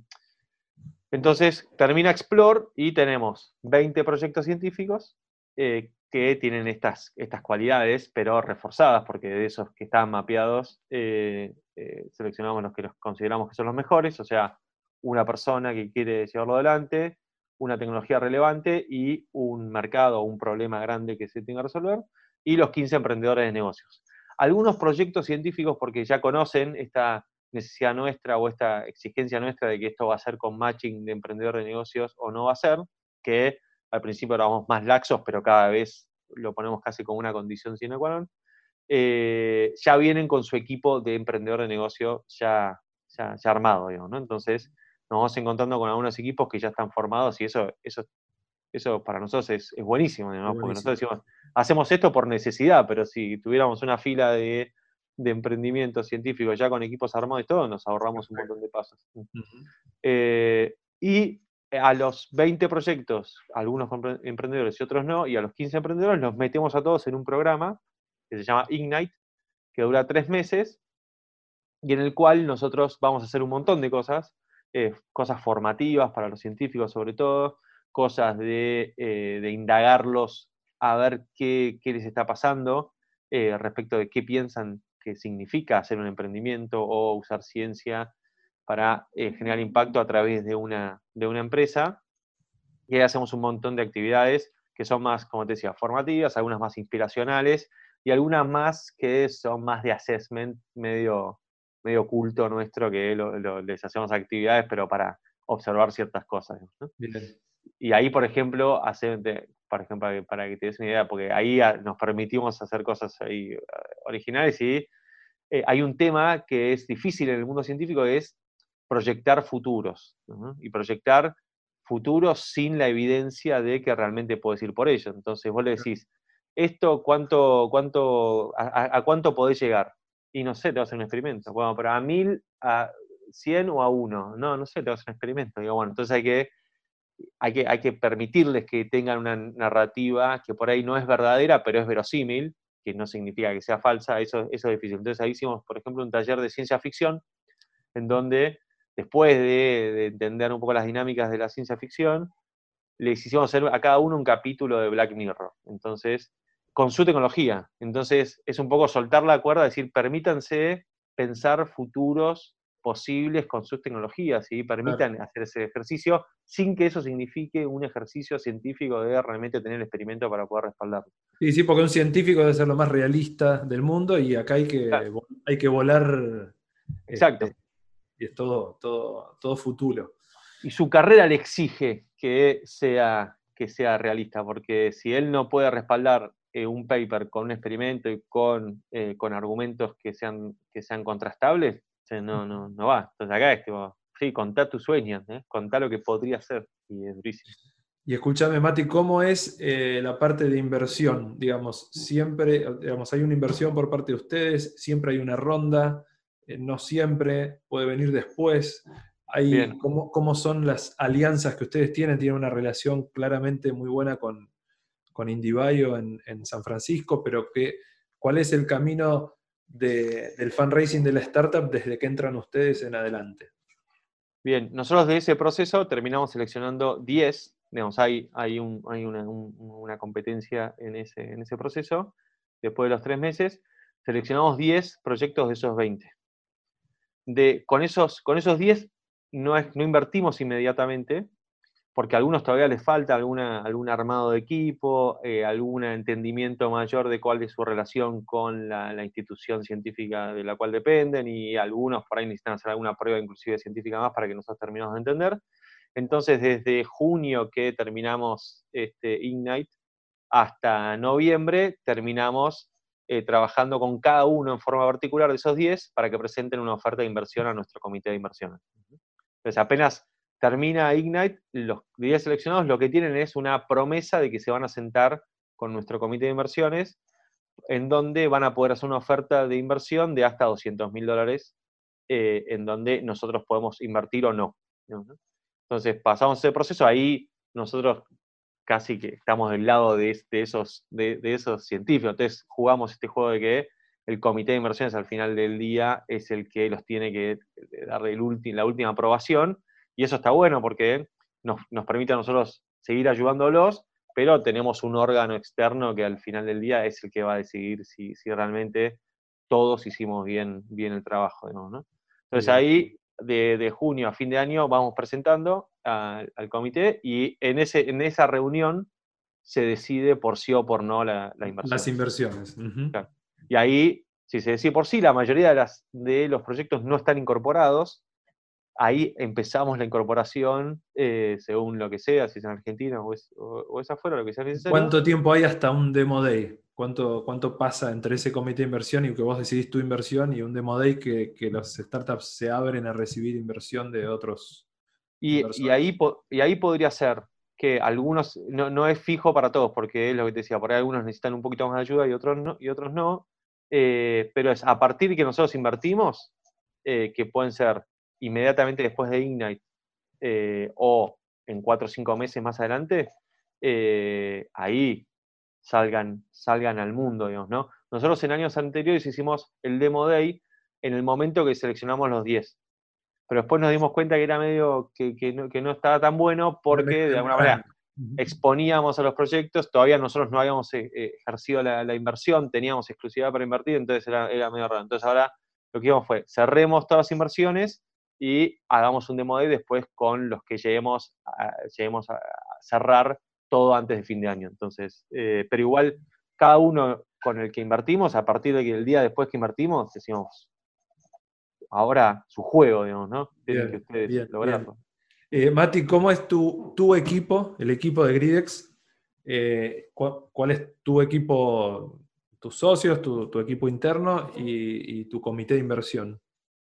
entonces termina Explore y tenemos veinte proyectos científicos eh, que tienen estas, estas cualidades, pero reforzadas, porque de esos que están mapeados, eh, eh, seleccionamos los que los consideramos que son los mejores, o sea, una persona que quiere llevarlo adelante, una tecnología relevante y un mercado o un problema grande que se tenga que resolver, y los quince emprendedores de negocios. Algunos proyectos científicos, porque ya conocen esta necesidad nuestra o esta exigencia nuestra de que esto va a ser con matching de emprendedor de negocios o no va a ser, que al principio éramos más laxos, pero cada vez lo ponemos casi como una condición sine qua non, eh, ya vienen con su equipo de emprendedor de negocio ya, ya, ya armado, digamos, ¿no? Entonces nos vamos encontrando con algunos equipos que ya están formados y eso, eso, eso para nosotros es, es buenísimo, ¿no? Porque nosotros decimos, hacemos esto por necesidad, pero si tuviéramos una fila de de emprendimiento científico ya con equipos armados y todo, nos ahorramos un montón de pasos. Uh-huh. eh, y a los veinte proyectos, algunos emprendedores y otros no, y a los quince emprendedores los metemos a todos en un programa que se llama Ignite, que dura tres meses, y en el cual nosotros vamos a hacer un montón de cosas, eh, cosas formativas para los científicos sobre todo, cosas de, eh, de indagarlos a ver qué, qué les está pasando eh, respecto de qué piensan que significa hacer un emprendimiento o usar ciencia para eh, generar impacto a través de una, de una empresa. Y ahí hacemos un montón de actividades que son más, como te decía, formativas, algunas más inspiracionales y algunas más que son más de assessment, medio, medio oculto nuestro, que lo, lo, les hacemos actividades, pero para observar ciertas cosas, ¿no? Y ahí, por ejemplo, hace, por ejemplo, para que te des una idea, porque ahí nos permitimos hacer cosas ahí originales y eh, hay un tema que es difícil en el mundo científico, que es proyectar futuros, ¿no? Y proyectar futuros sin la evidencia de que realmente puedes ir por ello. Entonces vos le decís, ¿esto cuánto, cuánto, a, a cuánto podés llegar? Y no sé, te vas a hacer un experimento. Bueno, pero a mil, a cien o a uno. No, no sé, te vas a hacer un experimento. Digo, bueno, entonces hay que Hay que, hay que permitirles que tengan una narrativa que por ahí no es verdadera, pero es verosímil, que no significa que sea falsa, eso, eso es difícil. Entonces ahí hicimos, por ejemplo, un taller de ciencia ficción, en donde después de, de entender un poco las dinámicas de la ciencia ficción, les hicimos hacer a cada uno un capítulo de Black Mirror. Entonces, con su tecnología. Entonces, es un poco soltar la cuerda, decir, permítanse pensar futuros posibles con sus tecnologías y permitan claro. hacer ese ejercicio sin que eso signifique un ejercicio científico de realmente tener el experimento para poder respaldarlo. Sí, sí, porque un científico debe ser lo más realista del mundo y acá hay que, claro. hay que volar. Exacto. Este, y es todo, todo, todo futuro. Y su carrera le exige que sea, que sea realista, porque si él no puede respaldar eh, un paper con un experimento y con, eh, con argumentos que sean, que sean contrastables, no, no, no va. Entonces acá es tipo, sí, contá tus sueños, ¿eh? Contá lo que podría ser, y es durísimo. Y escúchame, Mati, ¿cómo es eh, la parte de inversión? Digamos, siempre, digamos, hay una inversión por parte de ustedes, siempre hay una ronda, eh, no siempre, puede venir después. Hay, ¿cómo, ¿Cómo son las alianzas que ustedes tienen? Tienen una relación claramente muy buena con, con IndieBio en, en San Francisco, pero que, ¿cuál es el camino de, del fundraising de la startup desde que entran ustedes en adelante? Bien, nosotros de ese proceso terminamos seleccionando diez, digamos, hay, hay, un, hay una, un, una competencia en ese, en ese proceso. Después de los tres meses, seleccionamos diez proyectos de esos veinte. De, con, esos, con esos diez no, es, no invertimos inmediatamente, porque a algunos todavía les falta alguna, algún armado de equipo, eh, algún entendimiento mayor de cuál es su relación con la, la institución científica de la cual dependen, y algunos por ahí necesitan hacer alguna prueba inclusive científica más para que nosotros terminemos de entender. Entonces, desde junio que terminamos este, Ignite hasta noviembre, terminamos eh, trabajando con cada uno en forma particular de esos diez para que presenten una oferta de inversión a nuestro comité de inversiones. Entonces, apenas termina Ignite, los diez seleccionados lo que tienen es una promesa de que se van a sentar con nuestro comité de inversiones, en donde van a poder hacer una oferta de inversión de hasta doscientos mil dólares, eh, en donde nosotros podemos invertir o no. Entonces, pasamos ese proceso, ahí nosotros casi que estamos del lado de, de, esos, de, de esos científicos. Entonces, jugamos este juego de que el comité de inversiones al final del día es el que los tiene que dar el ulti, la última aprobación, y eso está bueno porque nos, nos permite a nosotros seguir ayudándolos, pero tenemos un órgano externo que al final del día es el que va a decidir si, si realmente todos hicimos bien, bien el trabajo, digamos, ¿no? Entonces bien. Ahí, de, de junio a fin de año, vamos presentando a, al comité, y en, ese, en esa reunión se decide por sí o por no la, la inversión. Las inversiones. Uh-huh. Claro. Y ahí, si se decide por sí, la mayoría de, las, de los proyectos no están incorporados. Ahí empezamos la incorporación, eh, según lo que sea, si es en Argentina o es, o, o es afuera, lo que sea necesario. ¿Cuánto tiempo hay hasta un Demo Day? ¿Cuánto, ¿Cuánto pasa entre ese comité de inversión y que vos decidís tu inversión y un Demo Day que, que los startups se abren a recibir inversión de otros y, y, ahí, y ahí podría ser que algunos, no, no es fijo para todos, porque es lo que te decía, por ahí algunos necesitan un poquito más de ayuda y otros no, y otros no, eh, pero es a partir de que nosotros invertimos, eh, que pueden ser inmediatamente después de Ignite, eh, o en cuatro o cinco meses más adelante, eh, ahí salgan, salgan al mundo, digamos, ¿no? Nosotros en años anteriores hicimos el Demo Day en el momento que seleccionamos los diez, pero después nos dimos cuenta que era medio que, que, no, que no estaba tan bueno, porque de alguna manera exponíamos a los proyectos, todavía nosotros no habíamos eh, ejercido la, la inversión, teníamos exclusividad para invertir, entonces era, era medio raro. Entonces ahora lo que hicimos fue, cerremos todas las inversiones y hagamos un Demo Day después con los que lleguemos a, lleguemos a cerrar todo antes de fin de año. Entonces, eh, pero igual, cada uno con el que invertimos, a partir del día después que invertimos, decimos, ahora su juego, digamos, ¿no? Tienen bien, que ustedes bien, lograrlo. Bien. Eh, Mati, ¿cómo es tu, tu equipo, el equipo de Gridex? Eh, ¿cuál, ¿Cuál es tu equipo, tus socios, tu, tu equipo interno y, y tu comité de inversión?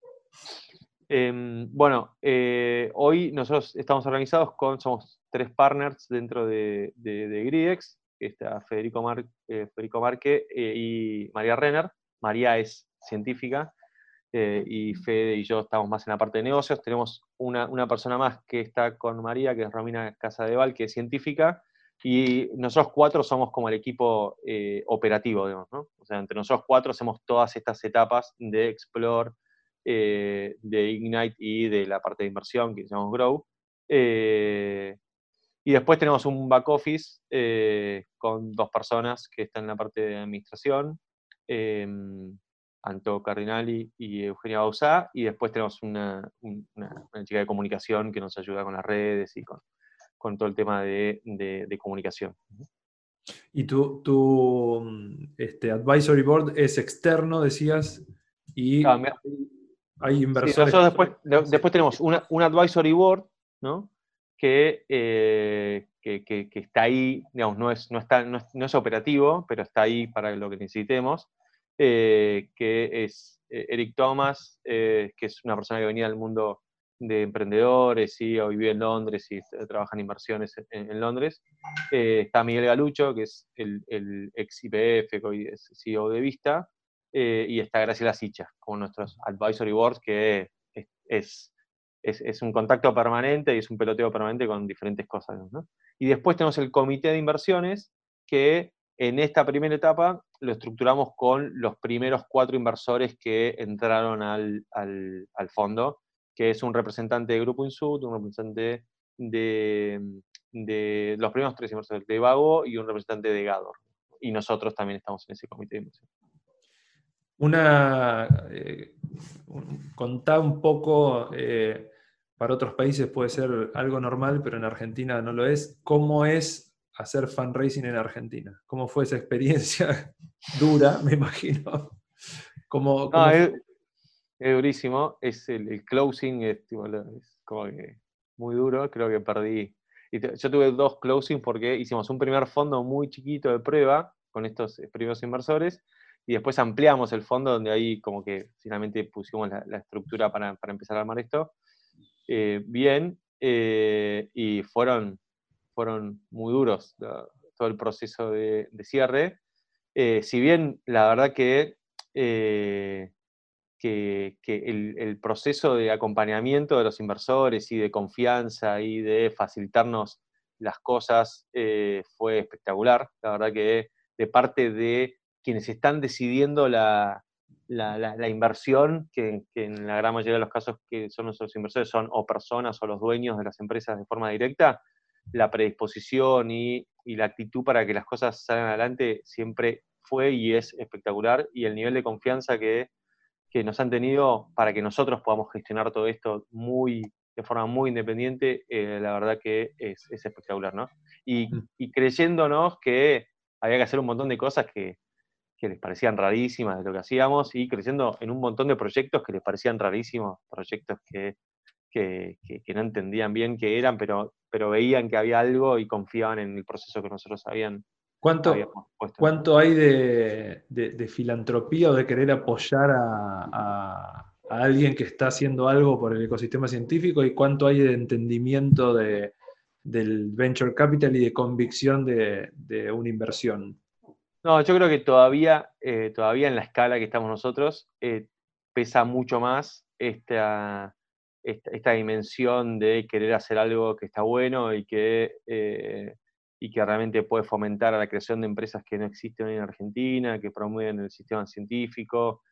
Eh, bueno, eh, hoy nosotros estamos organizados con, somos tres partners dentro de, de, de Gridex, que está Federico, Mar, eh, Federico Marque eh, y María Renner. María es científica, eh, y Fede y yo estamos más en la parte de negocios. Tenemos una, una persona más que está con María, que es Romina Casadeval, que es científica, y nosotros cuatro somos como el equipo eh, operativo, digamos, ¿no? O sea, entre nosotros cuatro hacemos todas estas etapas de Explore, Eh, de Ignite y de la parte de inversión que llamamos Grow. Eh, Y después tenemos un back office eh, con dos personas que están en la parte de administración, eh, Anto Cardinali y Eugenia Bauzá, y después tenemos una, una, una chica de comunicación que nos ayuda con las redes y con, con todo el tema de, de, de comunicación. Y tu, tu este, advisory board es externo, decías, y Ah, me, hay sí, inversores. nosotros después, de, después tenemos una, un advisory board, ¿no? Que, eh, que, que, que está ahí, digamos, no es, no, está, no, es, no es operativo, pero está ahí para lo que necesitemos, eh, que es eh, Eric Thomas, eh, que es una persona que venía del mundo de emprendedores, ¿sí? O vive en Londres y trabaja en inversiones en, en Londres. Eh, está Miguel Galucho, que es el, el ex I P F, que hoy es C E O de Vista, eh, y está Graciela Sicha, como nuestros advisory boards, que es, es Es, es un contacto permanente y es un peloteo permanente con diferentes cosas, ¿no? Y después tenemos el comité de inversiones, que en esta primera etapa lo estructuramos con los primeros cuatro inversores que entraron al, al, al fondo, que es un representante de Grupo Insud, un representante de, de los primeros tres inversores de Vago y un representante de Gador. Y nosotros también estamos en ese comité de inversión. Una, eh, un, contá un poco, eh, para otros países puede ser algo normal, pero en Argentina no lo es. ¿Cómo es hacer fundraising en Argentina? ¿Cómo fue esa experiencia dura, me imagino? ¿Cómo, cómo No, fue? es, es durísimo. Es el, el closing, es, tipo, es como que muy duro. Creo que perdí. Y te, yo tuve dos closings porque hicimos un primer fondo muy chiquito de prueba con estos primeros inversores. Y después ampliamos el fondo, donde ahí como que finalmente pusimos la, la estructura para, para, empezar a armar esto. Eh, bien, eh, y fueron, fueron muy duros la, todo el proceso de, de cierre. Eh, si bien la verdad que, eh, que, que el, el proceso de acompañamiento de los inversores y de confianza y de facilitarnos las cosas eh, fue espectacular. La verdad que de parte de quienes están decidiendo la, la, la, la inversión, que, que en la gran mayoría de los casos que son nuestros inversores son o personas o los dueños de las empresas de forma directa, la predisposición y, y la actitud para que las cosas salgan adelante siempre fue y es espectacular, y el nivel de confianza que, que nos han tenido para que nosotros podamos gestionar todo esto muy, de forma muy independiente, eh, la verdad que es, es espectacular, ¿no? Y, y creyéndonos que había que hacer un montón de cosas que, que les parecían rarísimas de lo que hacíamos, y creyendo en un montón de proyectos que les parecían rarísimos, proyectos que, que, que, que no entendían bien qué eran, pero, pero veían que había algo y confiaban en el proceso que nosotros habían, ¿Cuánto, habíamos puesto. ¿Cuánto hay de, de, de filantropía o de querer apoyar a, a, a alguien que está haciendo algo por el ecosistema científico, y cuánto hay de entendimiento de, del venture capital y de convicción de, de una inversión? No, yo creo que todavía, eh, todavía en la escala que estamos nosotros, eh, pesa mucho más esta, esta, esta dimensión de querer hacer algo que está bueno y que, eh, y que realmente puede fomentar a la creación de empresas que no existen hoy en Argentina, que promueven el sistema científico,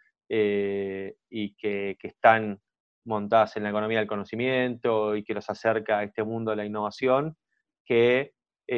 eh, y que, que están montadas en la economía del conocimiento y que los acerca a este mundo de la innovación, que,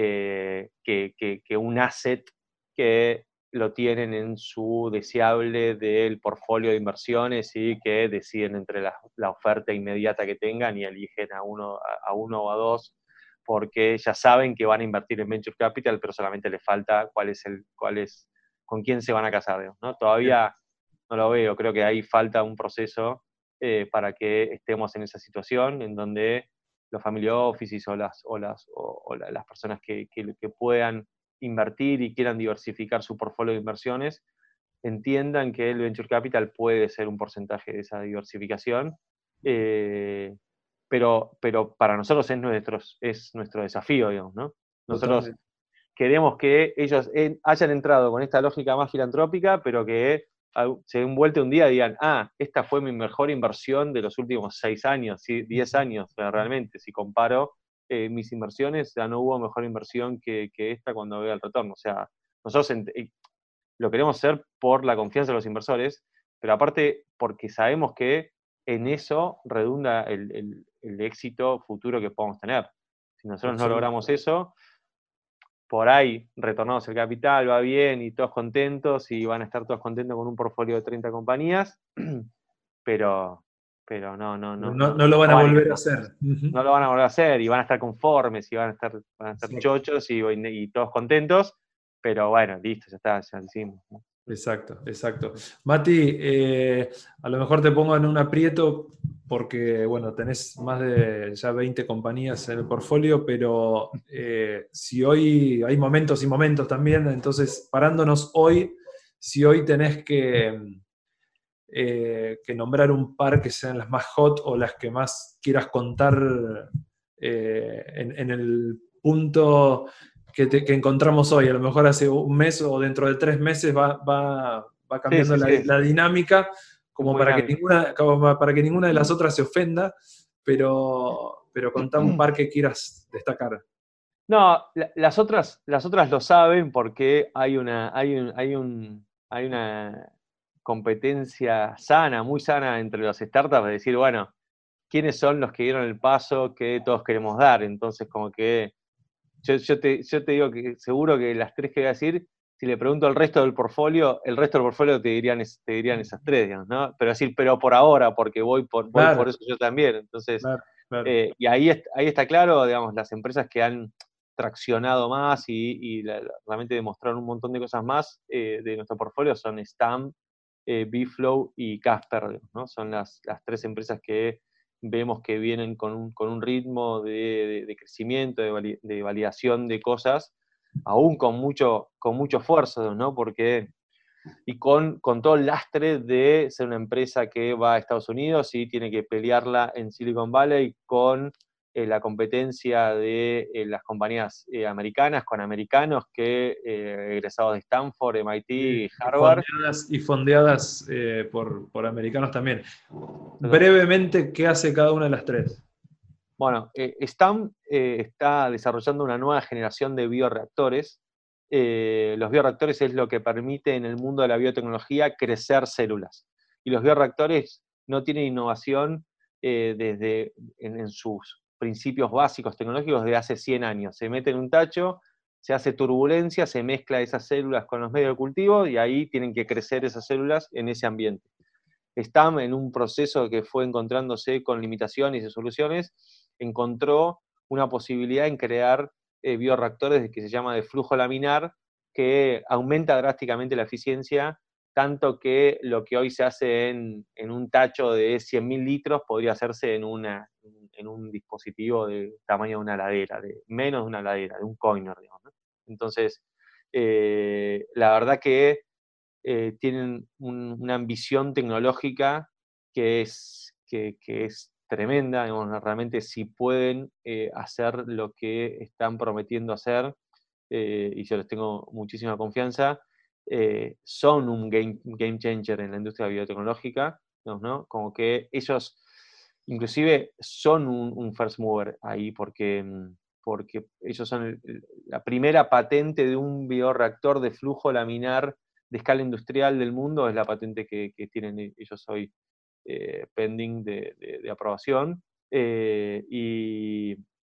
eh, que, que, que un asset que lo tienen en su deseable del portfolio de inversiones y que deciden entre la, la oferta inmediata que tengan y eligen a uno, a uno o a dos, porque ya saben que van a invertir en Venture Capital, pero solamente les falta cuál es el, cuál es, con quién se van a casar, ¿no? Todavía no lo veo, creo que ahí falta un proceso eh, para que estemos en esa situación en donde los family offices o las, o las, o, o las personas que, que, que puedan invertir y quieran diversificar su portfolio de inversiones, entiendan que el venture capital puede ser un porcentaje de esa diversificación, eh, pero, pero para nosotros es nuestro, es nuestro desafío, digamos, ¿no? Nosotros Totalmente. queremos que ellos en, hayan entrado con esta lógica más filantrópica, pero que se den vuelta un día y digan, ah, esta fue mi mejor inversión de los últimos seis años, ¿sí? diez años, realmente, si comparo eh, mis inversiones, ya no hubo mejor inversión que, que esta cuando vea el retorno. O sea, nosotros lo queremos hacer por la confianza de los inversores, pero aparte porque sabemos que en eso redunda el, el, el éxito futuro que podamos tener. Si nosotros no logramos eso, por ahí retornamos el capital, va bien y todos contentos y van a estar todos contentos con un portfolio de treinta compañías, pero, pero no, no, no, No, no lo van no a van volver ir, a hacer. no lo van a volver a hacer y van a estar conformes y van a estar, van a estar Sí. chochos y, y todos contentos, pero bueno, listo, ya está, ya lo hicimos. Exacto, exacto. Mati, eh, a lo mejor te pongo en un aprieto porque, bueno, tenés más de ya veinte compañías en el portfolio, pero eh, si hoy hay momentos y momentos también, entonces parándonos hoy, si hoy tenés que, eh, que nombrar un par que sean las más hot o las que más quieras contar eh, en, en el punto que, te, que encontramos hoy, a lo mejor hace un mes o dentro de tres meses va, va, va cambiando Sí, sí, la, sí. la dinámica, como Muy para que, dinámico. ninguna, como para que ninguna de las otras se ofenda, pero, pero contá un par que quieras destacar. No, la- las otras, las otras lo saben porque hay una, hay un, hay un, hay una competencia sana, muy sana entre los startups, de decir, bueno, ¿quiénes son los que dieron el paso que todos queremos dar? Entonces, como que yo, yo te, yo te digo que seguro que las tres que voy a decir, si le pregunto al resto del portfolio, el resto del portfolio te dirían, es- te dirían esas tres, digamos, ¿no? Pero decir, pero por ahora, porque voy por, voy por Claro, eso yo también. Entonces, claro, claro. eh, y ahí, est- ahí está claro, digamos, las empresas que han traccionado más y, y la- la- realmente demostraron un montón de cosas más eh, de nuestro portfolio son Stamp, eh, Bflow y Casper, ¿no? Son las, las tres empresas que vemos que vienen con un, con un ritmo de, de- de crecimiento, de, vali- de validación de cosas, aún con mucho, con mucho esfuerzo, ¿no? Porque, y con, con todo el lastre de ser una empresa que va a Estados Unidos y tiene que pelearla en Silicon Valley con eh, la competencia de eh, las compañías eh, americanas, con americanos que eh, egresados de Stanford, M I T, Y Harvard. fondeadas, y fondeadas eh, por, por americanos también. Brevemente, ¿qué hace cada una de las tres? Bueno, eh, Stamp eh, está desarrollando una nueva generación de bioreactores. Eh, los bioreactores es lo que permite en el mundo de la biotecnología crecer células. Y los bioreactores no tienen innovación eh, desde en, en sus principios básicos tecnológicos de hace cien años. Se mete en un tacho, se hace turbulencia, se mezcla esas células con los medios de cultivo y ahí tienen que crecer esas células en ese ambiente. Stam, en un proceso que fue encontrándose con limitaciones y soluciones, encontró una posibilidad en crear eh, bioreactores que se llama de flujo laminar, que aumenta drásticamente la eficiencia, tanto que lo que hoy se hace en, en un tacho de cien mil litros podría hacerse en, una, en un dispositivo de tamaño de una heladera, de menos de una heladera, de un coiner, digamos, ¿no? Entonces, eh, la verdad que eh, tienen un, una ambición tecnológica que es, que, que es tremenda, digamos, realmente si pueden eh, hacer lo que están prometiendo hacer, eh, y yo les tengo muchísima confianza, eh, son un game, game changer en la industria biotecnológica, digamos, ¿no? Como que ellos inclusive son un, un first mover ahí porque, porque ellos son el, la primera patente de un bioreactor de flujo laminar de escala industrial del mundo, es la patente que, que tienen ellos hoy eh, pending de, de, de aprobación. Eh, y,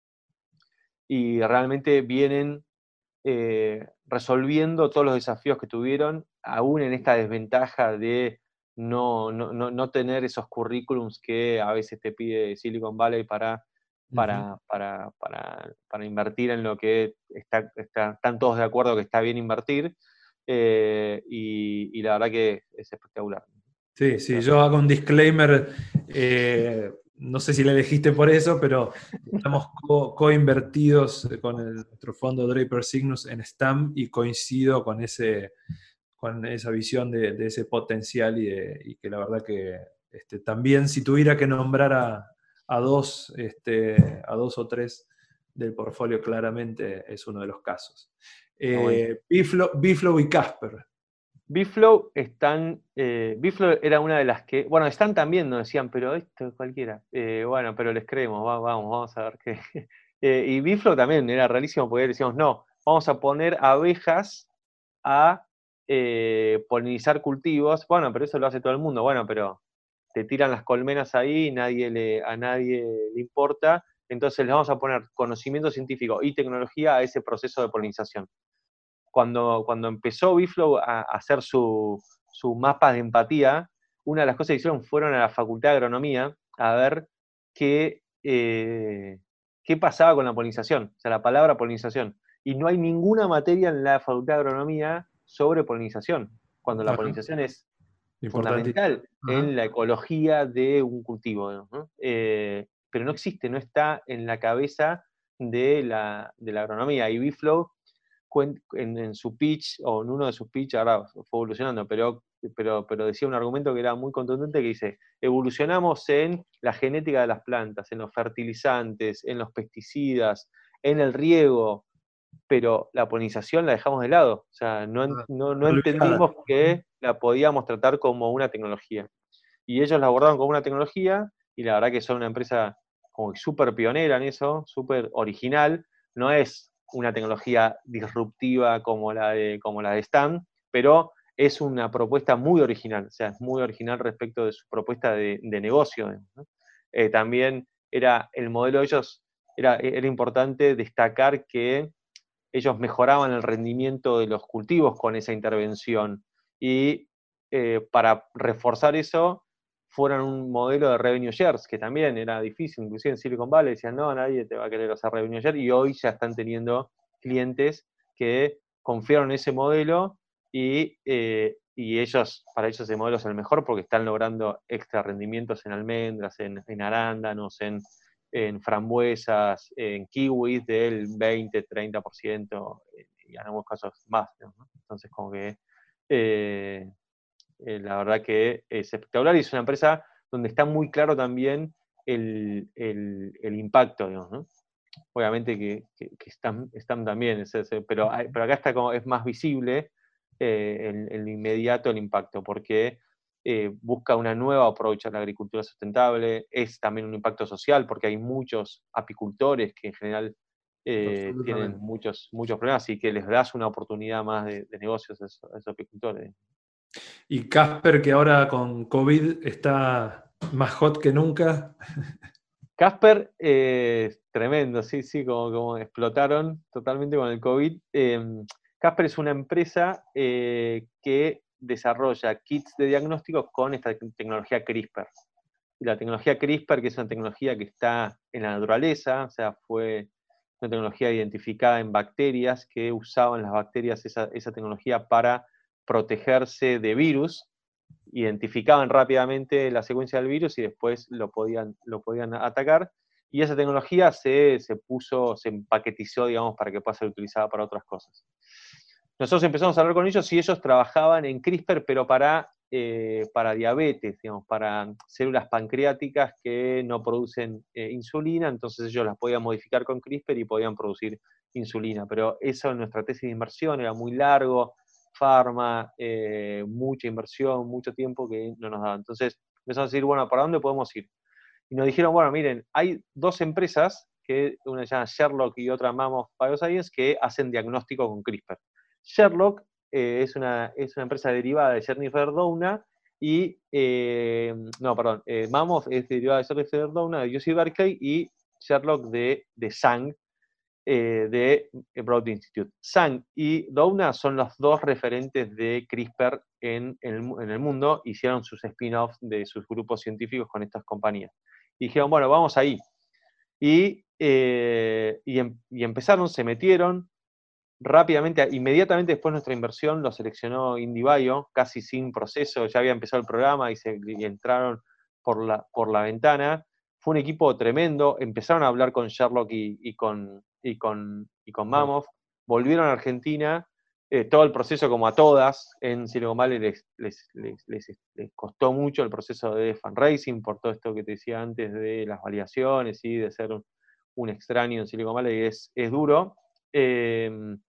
y realmente vienen eh, resolviendo todos los desafíos que tuvieron, aún en esta desventaja de no, no, no, no tener esos currículums que a veces te pide Silicon Valley para, para, uh-huh. para, para, para invertir en lo que está, está, están todos de acuerdo que está bien invertir, eh, y, y la verdad que es espectacular. Sí, sí, yo hago un disclaimer, eh, no sé si le elegiste por eso, pero estamos co-invertidos co con el, nuestro fondo Draper Cygnus en Stamp y coincido con, ese, con esa visión de, de ese potencial y, de, y que la verdad que este, también si tuviera que nombrar a, a, dos, este, a dos o tres del portfolio claramente es uno de los casos. Eh, Bflow, Bflow y Casper. Bflow están, eh, Bflow era una de las que, bueno, están también, nos decían, pero esto es cualquiera. Eh, bueno, pero les creemos, va, vamos, vamos a ver qué. eh, y Bflow también era rarísimo porque decíamos, no, vamos a poner abejas a eh, polinizar cultivos. Bueno, pero eso lo hace todo el mundo. Bueno, pero te tiran las colmenas ahí, nadie le, a nadie le importa. entonces le vamos a poner conocimiento científico y tecnología a ese proceso de polinización. Cuando, cuando empezó Biflow a, a hacer su, su mapa de empatía, una de las cosas que hicieron fueron a la Facultad de Agronomía a ver qué, eh, qué pasaba con la polinización, o sea, la palabra polinización. Y no hay ninguna materia en la Facultad de Agronomía sobre polinización, cuando la Ajá. polinización es Importante. fundamental Ajá. en la ecología de un cultivo, ¿no? Eh, pero no existe, no está en la cabeza de la, de la agronomía. Y Biflow, en, en su pitch, o en uno de sus pitch, ahora fue evolucionando, pero, pero, pero decía un argumento que era muy contundente, que dice, evolucionamos en la genética de las plantas, en los fertilizantes, en los pesticidas, en el riego, pero la polinización la dejamos de lado. O sea, no, no, no entendimos que la podíamos tratar como una tecnología. Y ellos la abordaron como una tecnología, y la verdad que son una empresa como súper pionera en eso, súper original. No es una tecnología disruptiva como la de, como la de Stan, pero es una propuesta muy original, o sea, es muy original respecto de su propuesta de, de negocio, ¿no? Eh, también era el modelo de ellos, era, era importante destacar que ellos mejoraban el rendimiento de los cultivos con esa intervención. Y eh, para reforzar eso, fueron un modelo de revenue shares, que también era difícil, inclusive en Silicon Valley decían, no, nadie te va a querer hacer revenue share, y hoy ya están teniendo clientes que confiaron en ese modelo, y, eh, y ellos, para ellos ese modelo es el mejor porque están logrando extra rendimientos en almendras, en, en arándanos, en en frambuesas, en kiwis del veinte, treinta por ciento, y en algunos casos más, ¿no? Entonces, como que eh, eh, la verdad que es espectacular, y es una empresa donde está muy claro también el, el, el impacto, digamos, ¿no? Obviamente que, que, que están, están también, es, es, pero, hay, pero acá está como, es más visible eh, el, el inmediato el impacto, porque eh, busca una nueva approach a la agricultura sustentable, es también un impacto social, porque hay muchos apicultores que en general eh, tienen muchos, muchos problemas, y que les das una oportunidad más de, de negocios a esos, a esos apicultores. Y Casper, que ahora con COVID está más hot que nunca. Casper, eh, tremendo, sí, sí, como, como explotaron totalmente con el COVID. Eh, Casper es una empresa eh, que desarrolla kits de diagnóstico con esta tecnología CRISPR. Y la tecnología CRISPR, que es una tecnología que está en la naturaleza, o sea, fue una tecnología identificada en bacterias, que usaban las bacterias esa, esa tecnología para protegerse de virus, identificaban rápidamente la secuencia del virus y después lo podían, lo podían atacar. Y esa tecnología se, se puso, se empaquetizó, digamos, para que pueda ser utilizada para otras cosas. Nosotros empezamos a hablar con ellos y ellos trabajaban en CRISPR, pero para, eh, para diabetes, digamos, para células pancreáticas que no producen eh, insulina, entonces ellos las podían modificar con CRISPR y podían producir insulina. Pero eso en nuestra tesis de inversión era muy largo, farma, eh, mucha inversión, mucho tiempo que no nos daba. Entonces empezamos a decir, bueno, ¿para dónde podemos ir? Y nos dijeron, bueno, miren, hay dos empresas, que una se llama Sherlock y otra Mammoth Bioscience, que hacen diagnóstico con CRISPR. Sherlock eh, es, una, es una empresa derivada de Jennifer Doudna, y, eh, no, perdón, eh, Mammoth es derivada de Jennifer Doudna, de U C Berkeley, y Sherlock de, de Sang, Eh, de Broad Institute. Sang y Doudna son los dos referentes de CRISPR en, en, el, en el mundo, hicieron sus spin-offs de sus grupos científicos con estas compañías. Y dijeron, bueno, vamos ahí. Y, eh, y, em, y empezaron, se metieron rápidamente, inmediatamente después de nuestra inversión, lo seleccionó IndieBio, casi sin proceso, ya había empezado el programa y, se, y entraron por la, por la ventana. Fue un equipo tremendo, empezaron a hablar con Sherlock y, y con, y con, y con Mammoth, volvieron a Argentina, eh, todo el proceso, como a todas en Silicon Valley, les, les, les, les, les costó mucho el proceso de fundraising, por todo esto que te decía antes de las validaciones y de ser un, un extraño en Silicon Valley, es, es duro. Eh,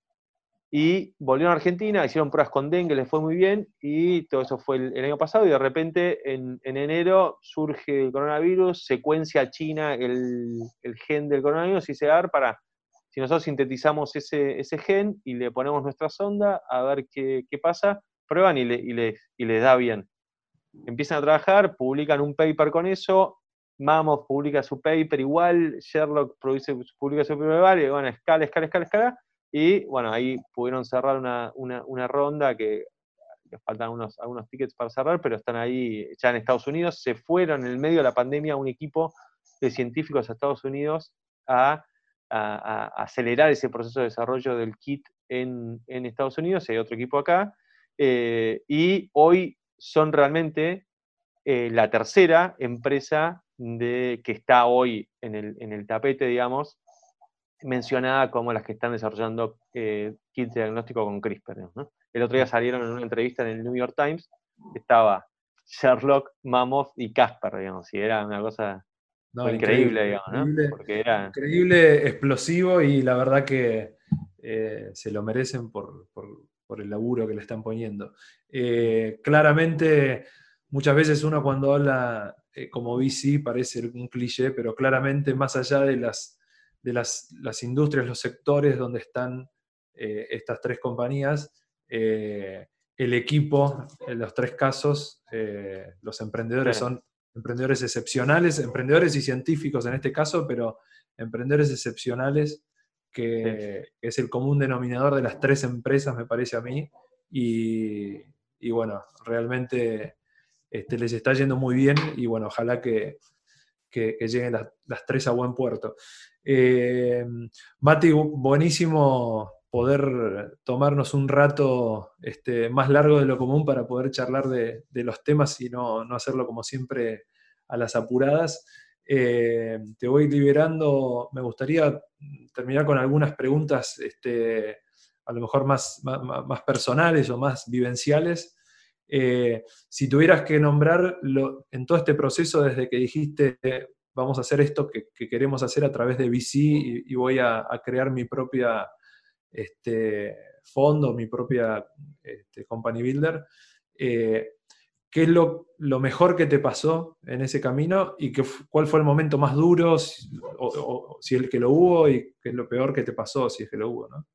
y volvieron a Argentina, hicieron pruebas con dengue, les fue muy bien, y todo eso fue el, el año pasado, y de repente en, en enero surge el coronavirus, secuencia China el, el gen del coronavirus, y dice, a ver, para, si nosotros sintetizamos ese, ese gen y le ponemos nuestra sonda, a ver qué, qué pasa, prueban y, le, y, les, y les da bien. Empiezan a trabajar, publican un paper con eso, Mammoth publica su paper igual, Sherlock produce, publica su paper igual, y bueno, escala, escala, escala, escala, y bueno, ahí pudieron cerrar una, una, una ronda que les faltan unos, algunos tickets para cerrar, pero están ahí ya en Estados Unidos. Se fueron en el medio de la pandemia un equipo de científicos a Estados Unidos a, a, a acelerar ese proceso de desarrollo del kit en, en Estados Unidos, hay otro equipo acá, eh, y hoy son realmente eh, la tercera empresa de, que está hoy en el, en el tapete, digamos, mencionada como las que están desarrollando eh, kits de diagnóstico con CRISPR, ¿no? El otro día salieron en una entrevista en el New York Times, estaba Sherlock, Mammoth y Casper, digamos, y era una cosa No, fue increíble, increíble, digamos, ¿no? increíble, Porque era... increíble, explosivo, y la verdad que eh, se lo merecen por, por, por el laburo que le están poniendo. Eh, claramente, muchas veces uno cuando habla eh, como V C parece un cliché, pero claramente más allá de las, de las, las industrias, los sectores donde están eh, estas tres compañías, eh, el equipo, en los tres casos, eh, los emprendedores Sí. son emprendedores excepcionales, emprendedores y científicos en este caso, pero emprendedores excepcionales, que, Sí. que es el común denominador de las tres empresas, me parece a mí, y, y bueno, realmente este, les está yendo muy bien, y bueno, ojalá que, que, que lleguen las, las tres a buen puerto. Eh, Mati, buenísimo poder tomarnos un rato este, más largo de lo común para poder charlar de, de los temas y no, no hacerlo como siempre a las apuradas. Eh, te voy liberando. Me gustaría terminar con algunas preguntas este, a lo mejor más, más, más personales o más vivenciales. Eh, si tuvieras que nombrar lo, en todo este proceso, desde que dijiste vamos a hacer esto que, que queremos hacer a través de V C y, y voy a, a crear mi propia este, fondo, mi propia este, company builder, eh, ¿qué es lo, lo mejor que te pasó en ese camino y qué, cuál fue el momento más duro, si, o, o, si el que lo hubo, y qué es lo peor que te pasó, si es que lo hubo, ¿no?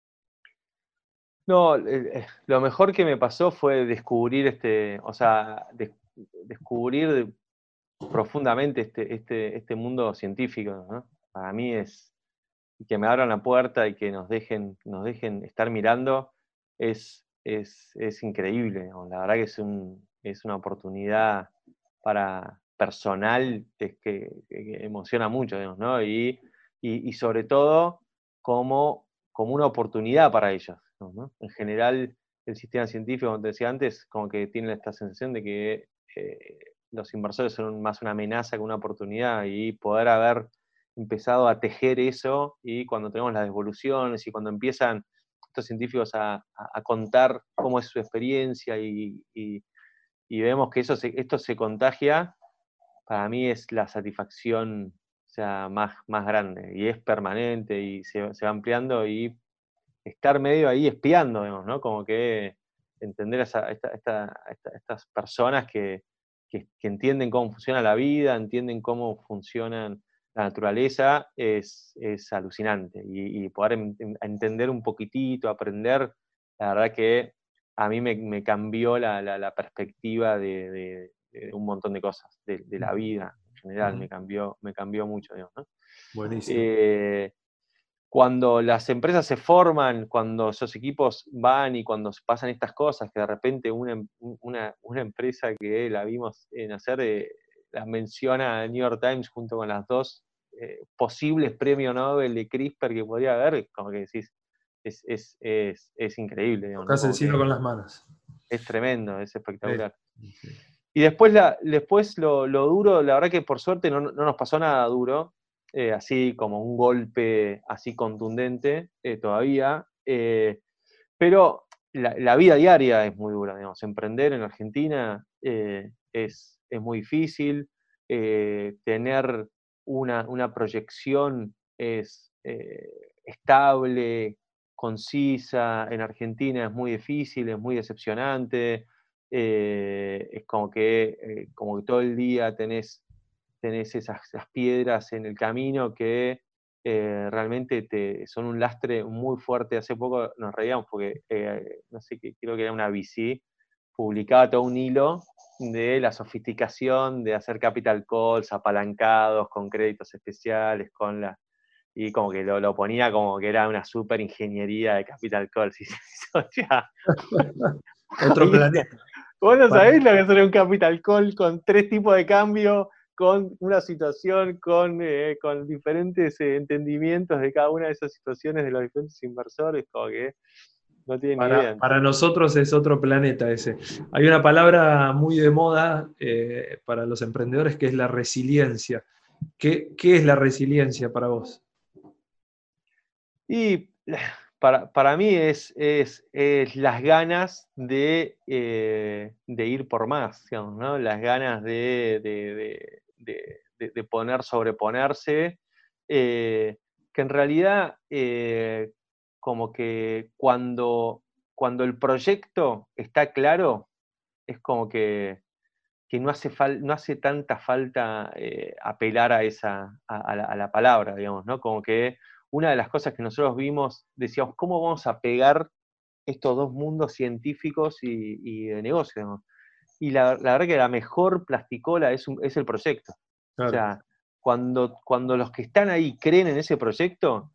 No, eh, lo mejor que me pasó fue descubrir este, o sea, de, descubrir profundamente este, este, este mundo científico, ¿no? Para mí es que me abran la puerta y que nos dejen, nos dejen estar mirando, es, es, es increíble, ¿no? La verdad que es, un, es una oportunidad para personal que, que, que emociona mucho, digamos, ¿no? Y, y, y sobre todo como, como una oportunidad para ellos, ¿no? En general, el sistema científico, como te decía antes, como que tiene esta sensación de que eh, los inversores son más una amenaza que una oportunidad, y poder haber empezado a tejer eso, y cuando tenemos las devoluciones y cuando empiezan estos científicos a, a, a contar cómo es su experiencia y, y, y vemos que eso se, esto se contagia, para mí es la satisfacción, o sea, más, más grande, y es permanente y se, se va ampliando, y estar medio ahí espiando, vemos, ¿no? Como que entender a, esa, esta, esta, esta, estas personas que, que, que entienden cómo funciona la vida, entienden cómo funcionan la naturaleza, es, es alucinante. Y, y poder en, en, entender un poquitito, aprender, la verdad que a mí me, me cambió la, la, la perspectiva de, de, de, un montón de cosas, de, de la vida en general, uh-huh. me, cambió, me cambió mucho, digamos, ¿no? Buenísimo. Eh, cuando las empresas se forman, cuando esos equipos van y cuando pasan estas cosas, que de repente una, una, una empresa que la vimos nacer, eh, la menciona el New York Times junto con las dos eh, posibles premios Nobel de CRISPR que podría haber, como que decís, es, es, es, es increíble. Digamos, tocás ¿no? el cielo con las manos. Es tremendo, es espectacular. Sí, sí. Y después, la, después lo, lo duro, la verdad que por suerte no, no nos pasó nada duro, eh, así como un golpe así contundente eh, todavía, eh, pero la, la vida diaria es muy dura, digamos. Emprender en Argentina eh, es, es muy difícil, eh, tener una, una proyección es eh, estable, concisa, en Argentina es muy difícil, es muy decepcionante. Eh, es como que, eh, como que todo el día tenés, tenés esas, esas piedras en el camino que eh, realmente te, son un lastre muy fuerte. Hace poco nos reíamos porque, eh, no sé, creo que era una V C, publicaba todo un hilo de la sofisticación de hacer capital calls apalancados, con créditos especiales, con la... Y como que lo, lo ponía como que era una super ingeniería de capital calls. Y, o sea, Otro planeta. vos no sabés lo que es un capital call con tres tipos de cambio, con una situación, con, eh, con diferentes eh, entendimientos de cada una de esas situaciones de los diferentes inversores, como que no tienen ni Para, idea. para nosotros es otro planeta ese. Hay una palabra muy de moda eh, para los emprendedores que es la resiliencia. ¿Qué, qué es la resiliencia para vos? Y para, para mí es, es, es las ganas de, eh, de ir por más, digamos, ¿no? Las ganas de, de, de, de, de, de poner, sobreponerse, eh, que en realidad eh, como que cuando, cuando el proyecto está claro, es como que, que no, hace fal, no hace tanta falta eh, apelar a, esa, a, a, la, a la palabra, digamos, ¿no? Como que una de las cosas que nosotros vimos, decíamos, ¿cómo vamos a pegar estos dos mundos científicos y, y de negocio? ¿No? Y la, la verdad que la mejor plasticola es, un, es el proyecto. Claro. O sea, cuando, cuando los que están ahí creen en ese proyecto,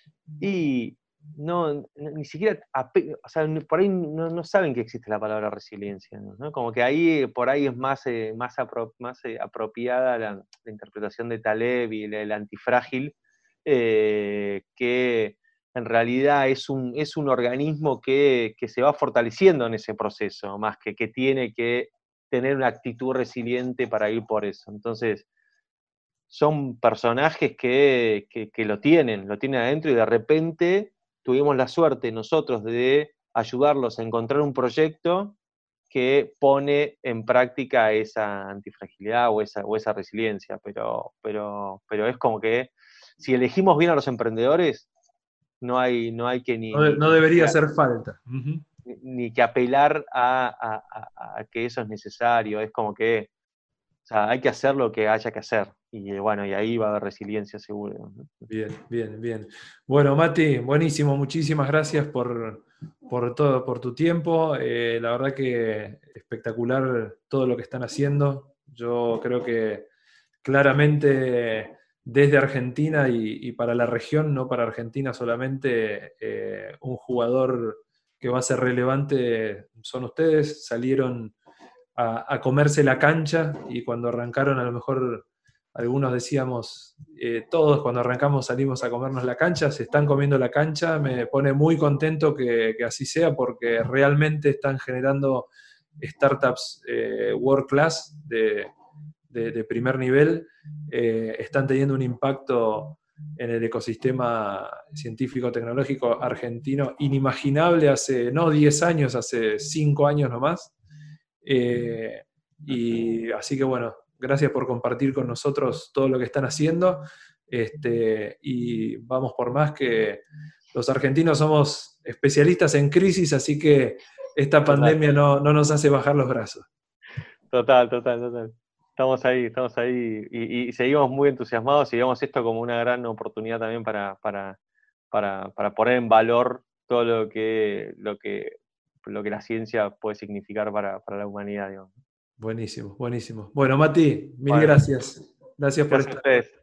y no, ni siquiera, o sea, por ahí no, no saben que existe la palabra resiliencia, ¿no? Como que ahí, por ahí es más, eh, más, apro, más eh, apropiada la, la interpretación de Taleb y el, el antifrágil, eh, que en realidad es un, es un organismo que, que se va fortaleciendo en ese proceso, más que que tiene que tener una actitud resiliente para ir por eso. Entonces, son personajes que, que, que lo tienen, lo tienen adentro, y de repente tuvimos la suerte nosotros de ayudarlos a encontrar un proyecto que pone en práctica esa antifragilidad o esa, o esa resiliencia, pero, pero, pero es como que si elegimos bien a los emprendedores, no hay, no hay que ni... No, ni no debería ni, hacer falta. Uh-huh. ni, ni que apelar a, a, a, a que eso es necesario, es como que, o sea, hay que hacer lo que haya que hacer. Y bueno, y ahí va a haber resiliencia seguro. Bien, bien, bien. Bueno, Mati, buenísimo. Muchísimas gracias por, por todo, por tu tiempo. Eh, la verdad que espectacular todo lo que están haciendo. Yo creo que claramente desde Argentina y, y para la región, no para Argentina solamente, eh, un jugador que va a ser relevante son ustedes. Salieron a, a comerse la cancha y cuando arrancaron a lo mejor algunos decíamos, eh, todos cuando arrancamos salimos a comernos la cancha, se están comiendo la cancha, me pone muy contento que, que así sea porque realmente están generando startups eh, world class de, de, de primer nivel, eh, están teniendo un impacto en el ecosistema científico-tecnológico argentino inimaginable hace, no diez años, hace cinco años nomás. Eh, y así que bueno, gracias por compartir con nosotros todo lo que están haciendo. Este, y vamos por más, que los argentinos somos especialistas en crisis, así que esta pandemia no, no nos hace bajar los brazos. Total, total, total. Estamos ahí, estamos ahí y, y seguimos muy entusiasmados y vemos esto como una gran oportunidad también para, para, para, para poner en valor todo lo que, lo que, lo que la ciencia puede significar para, para la humanidad, digamos. Buenísimo, buenísimo. Bueno, Mati, mil Bueno, gracias. Gracias por gracias estar. a ustedes.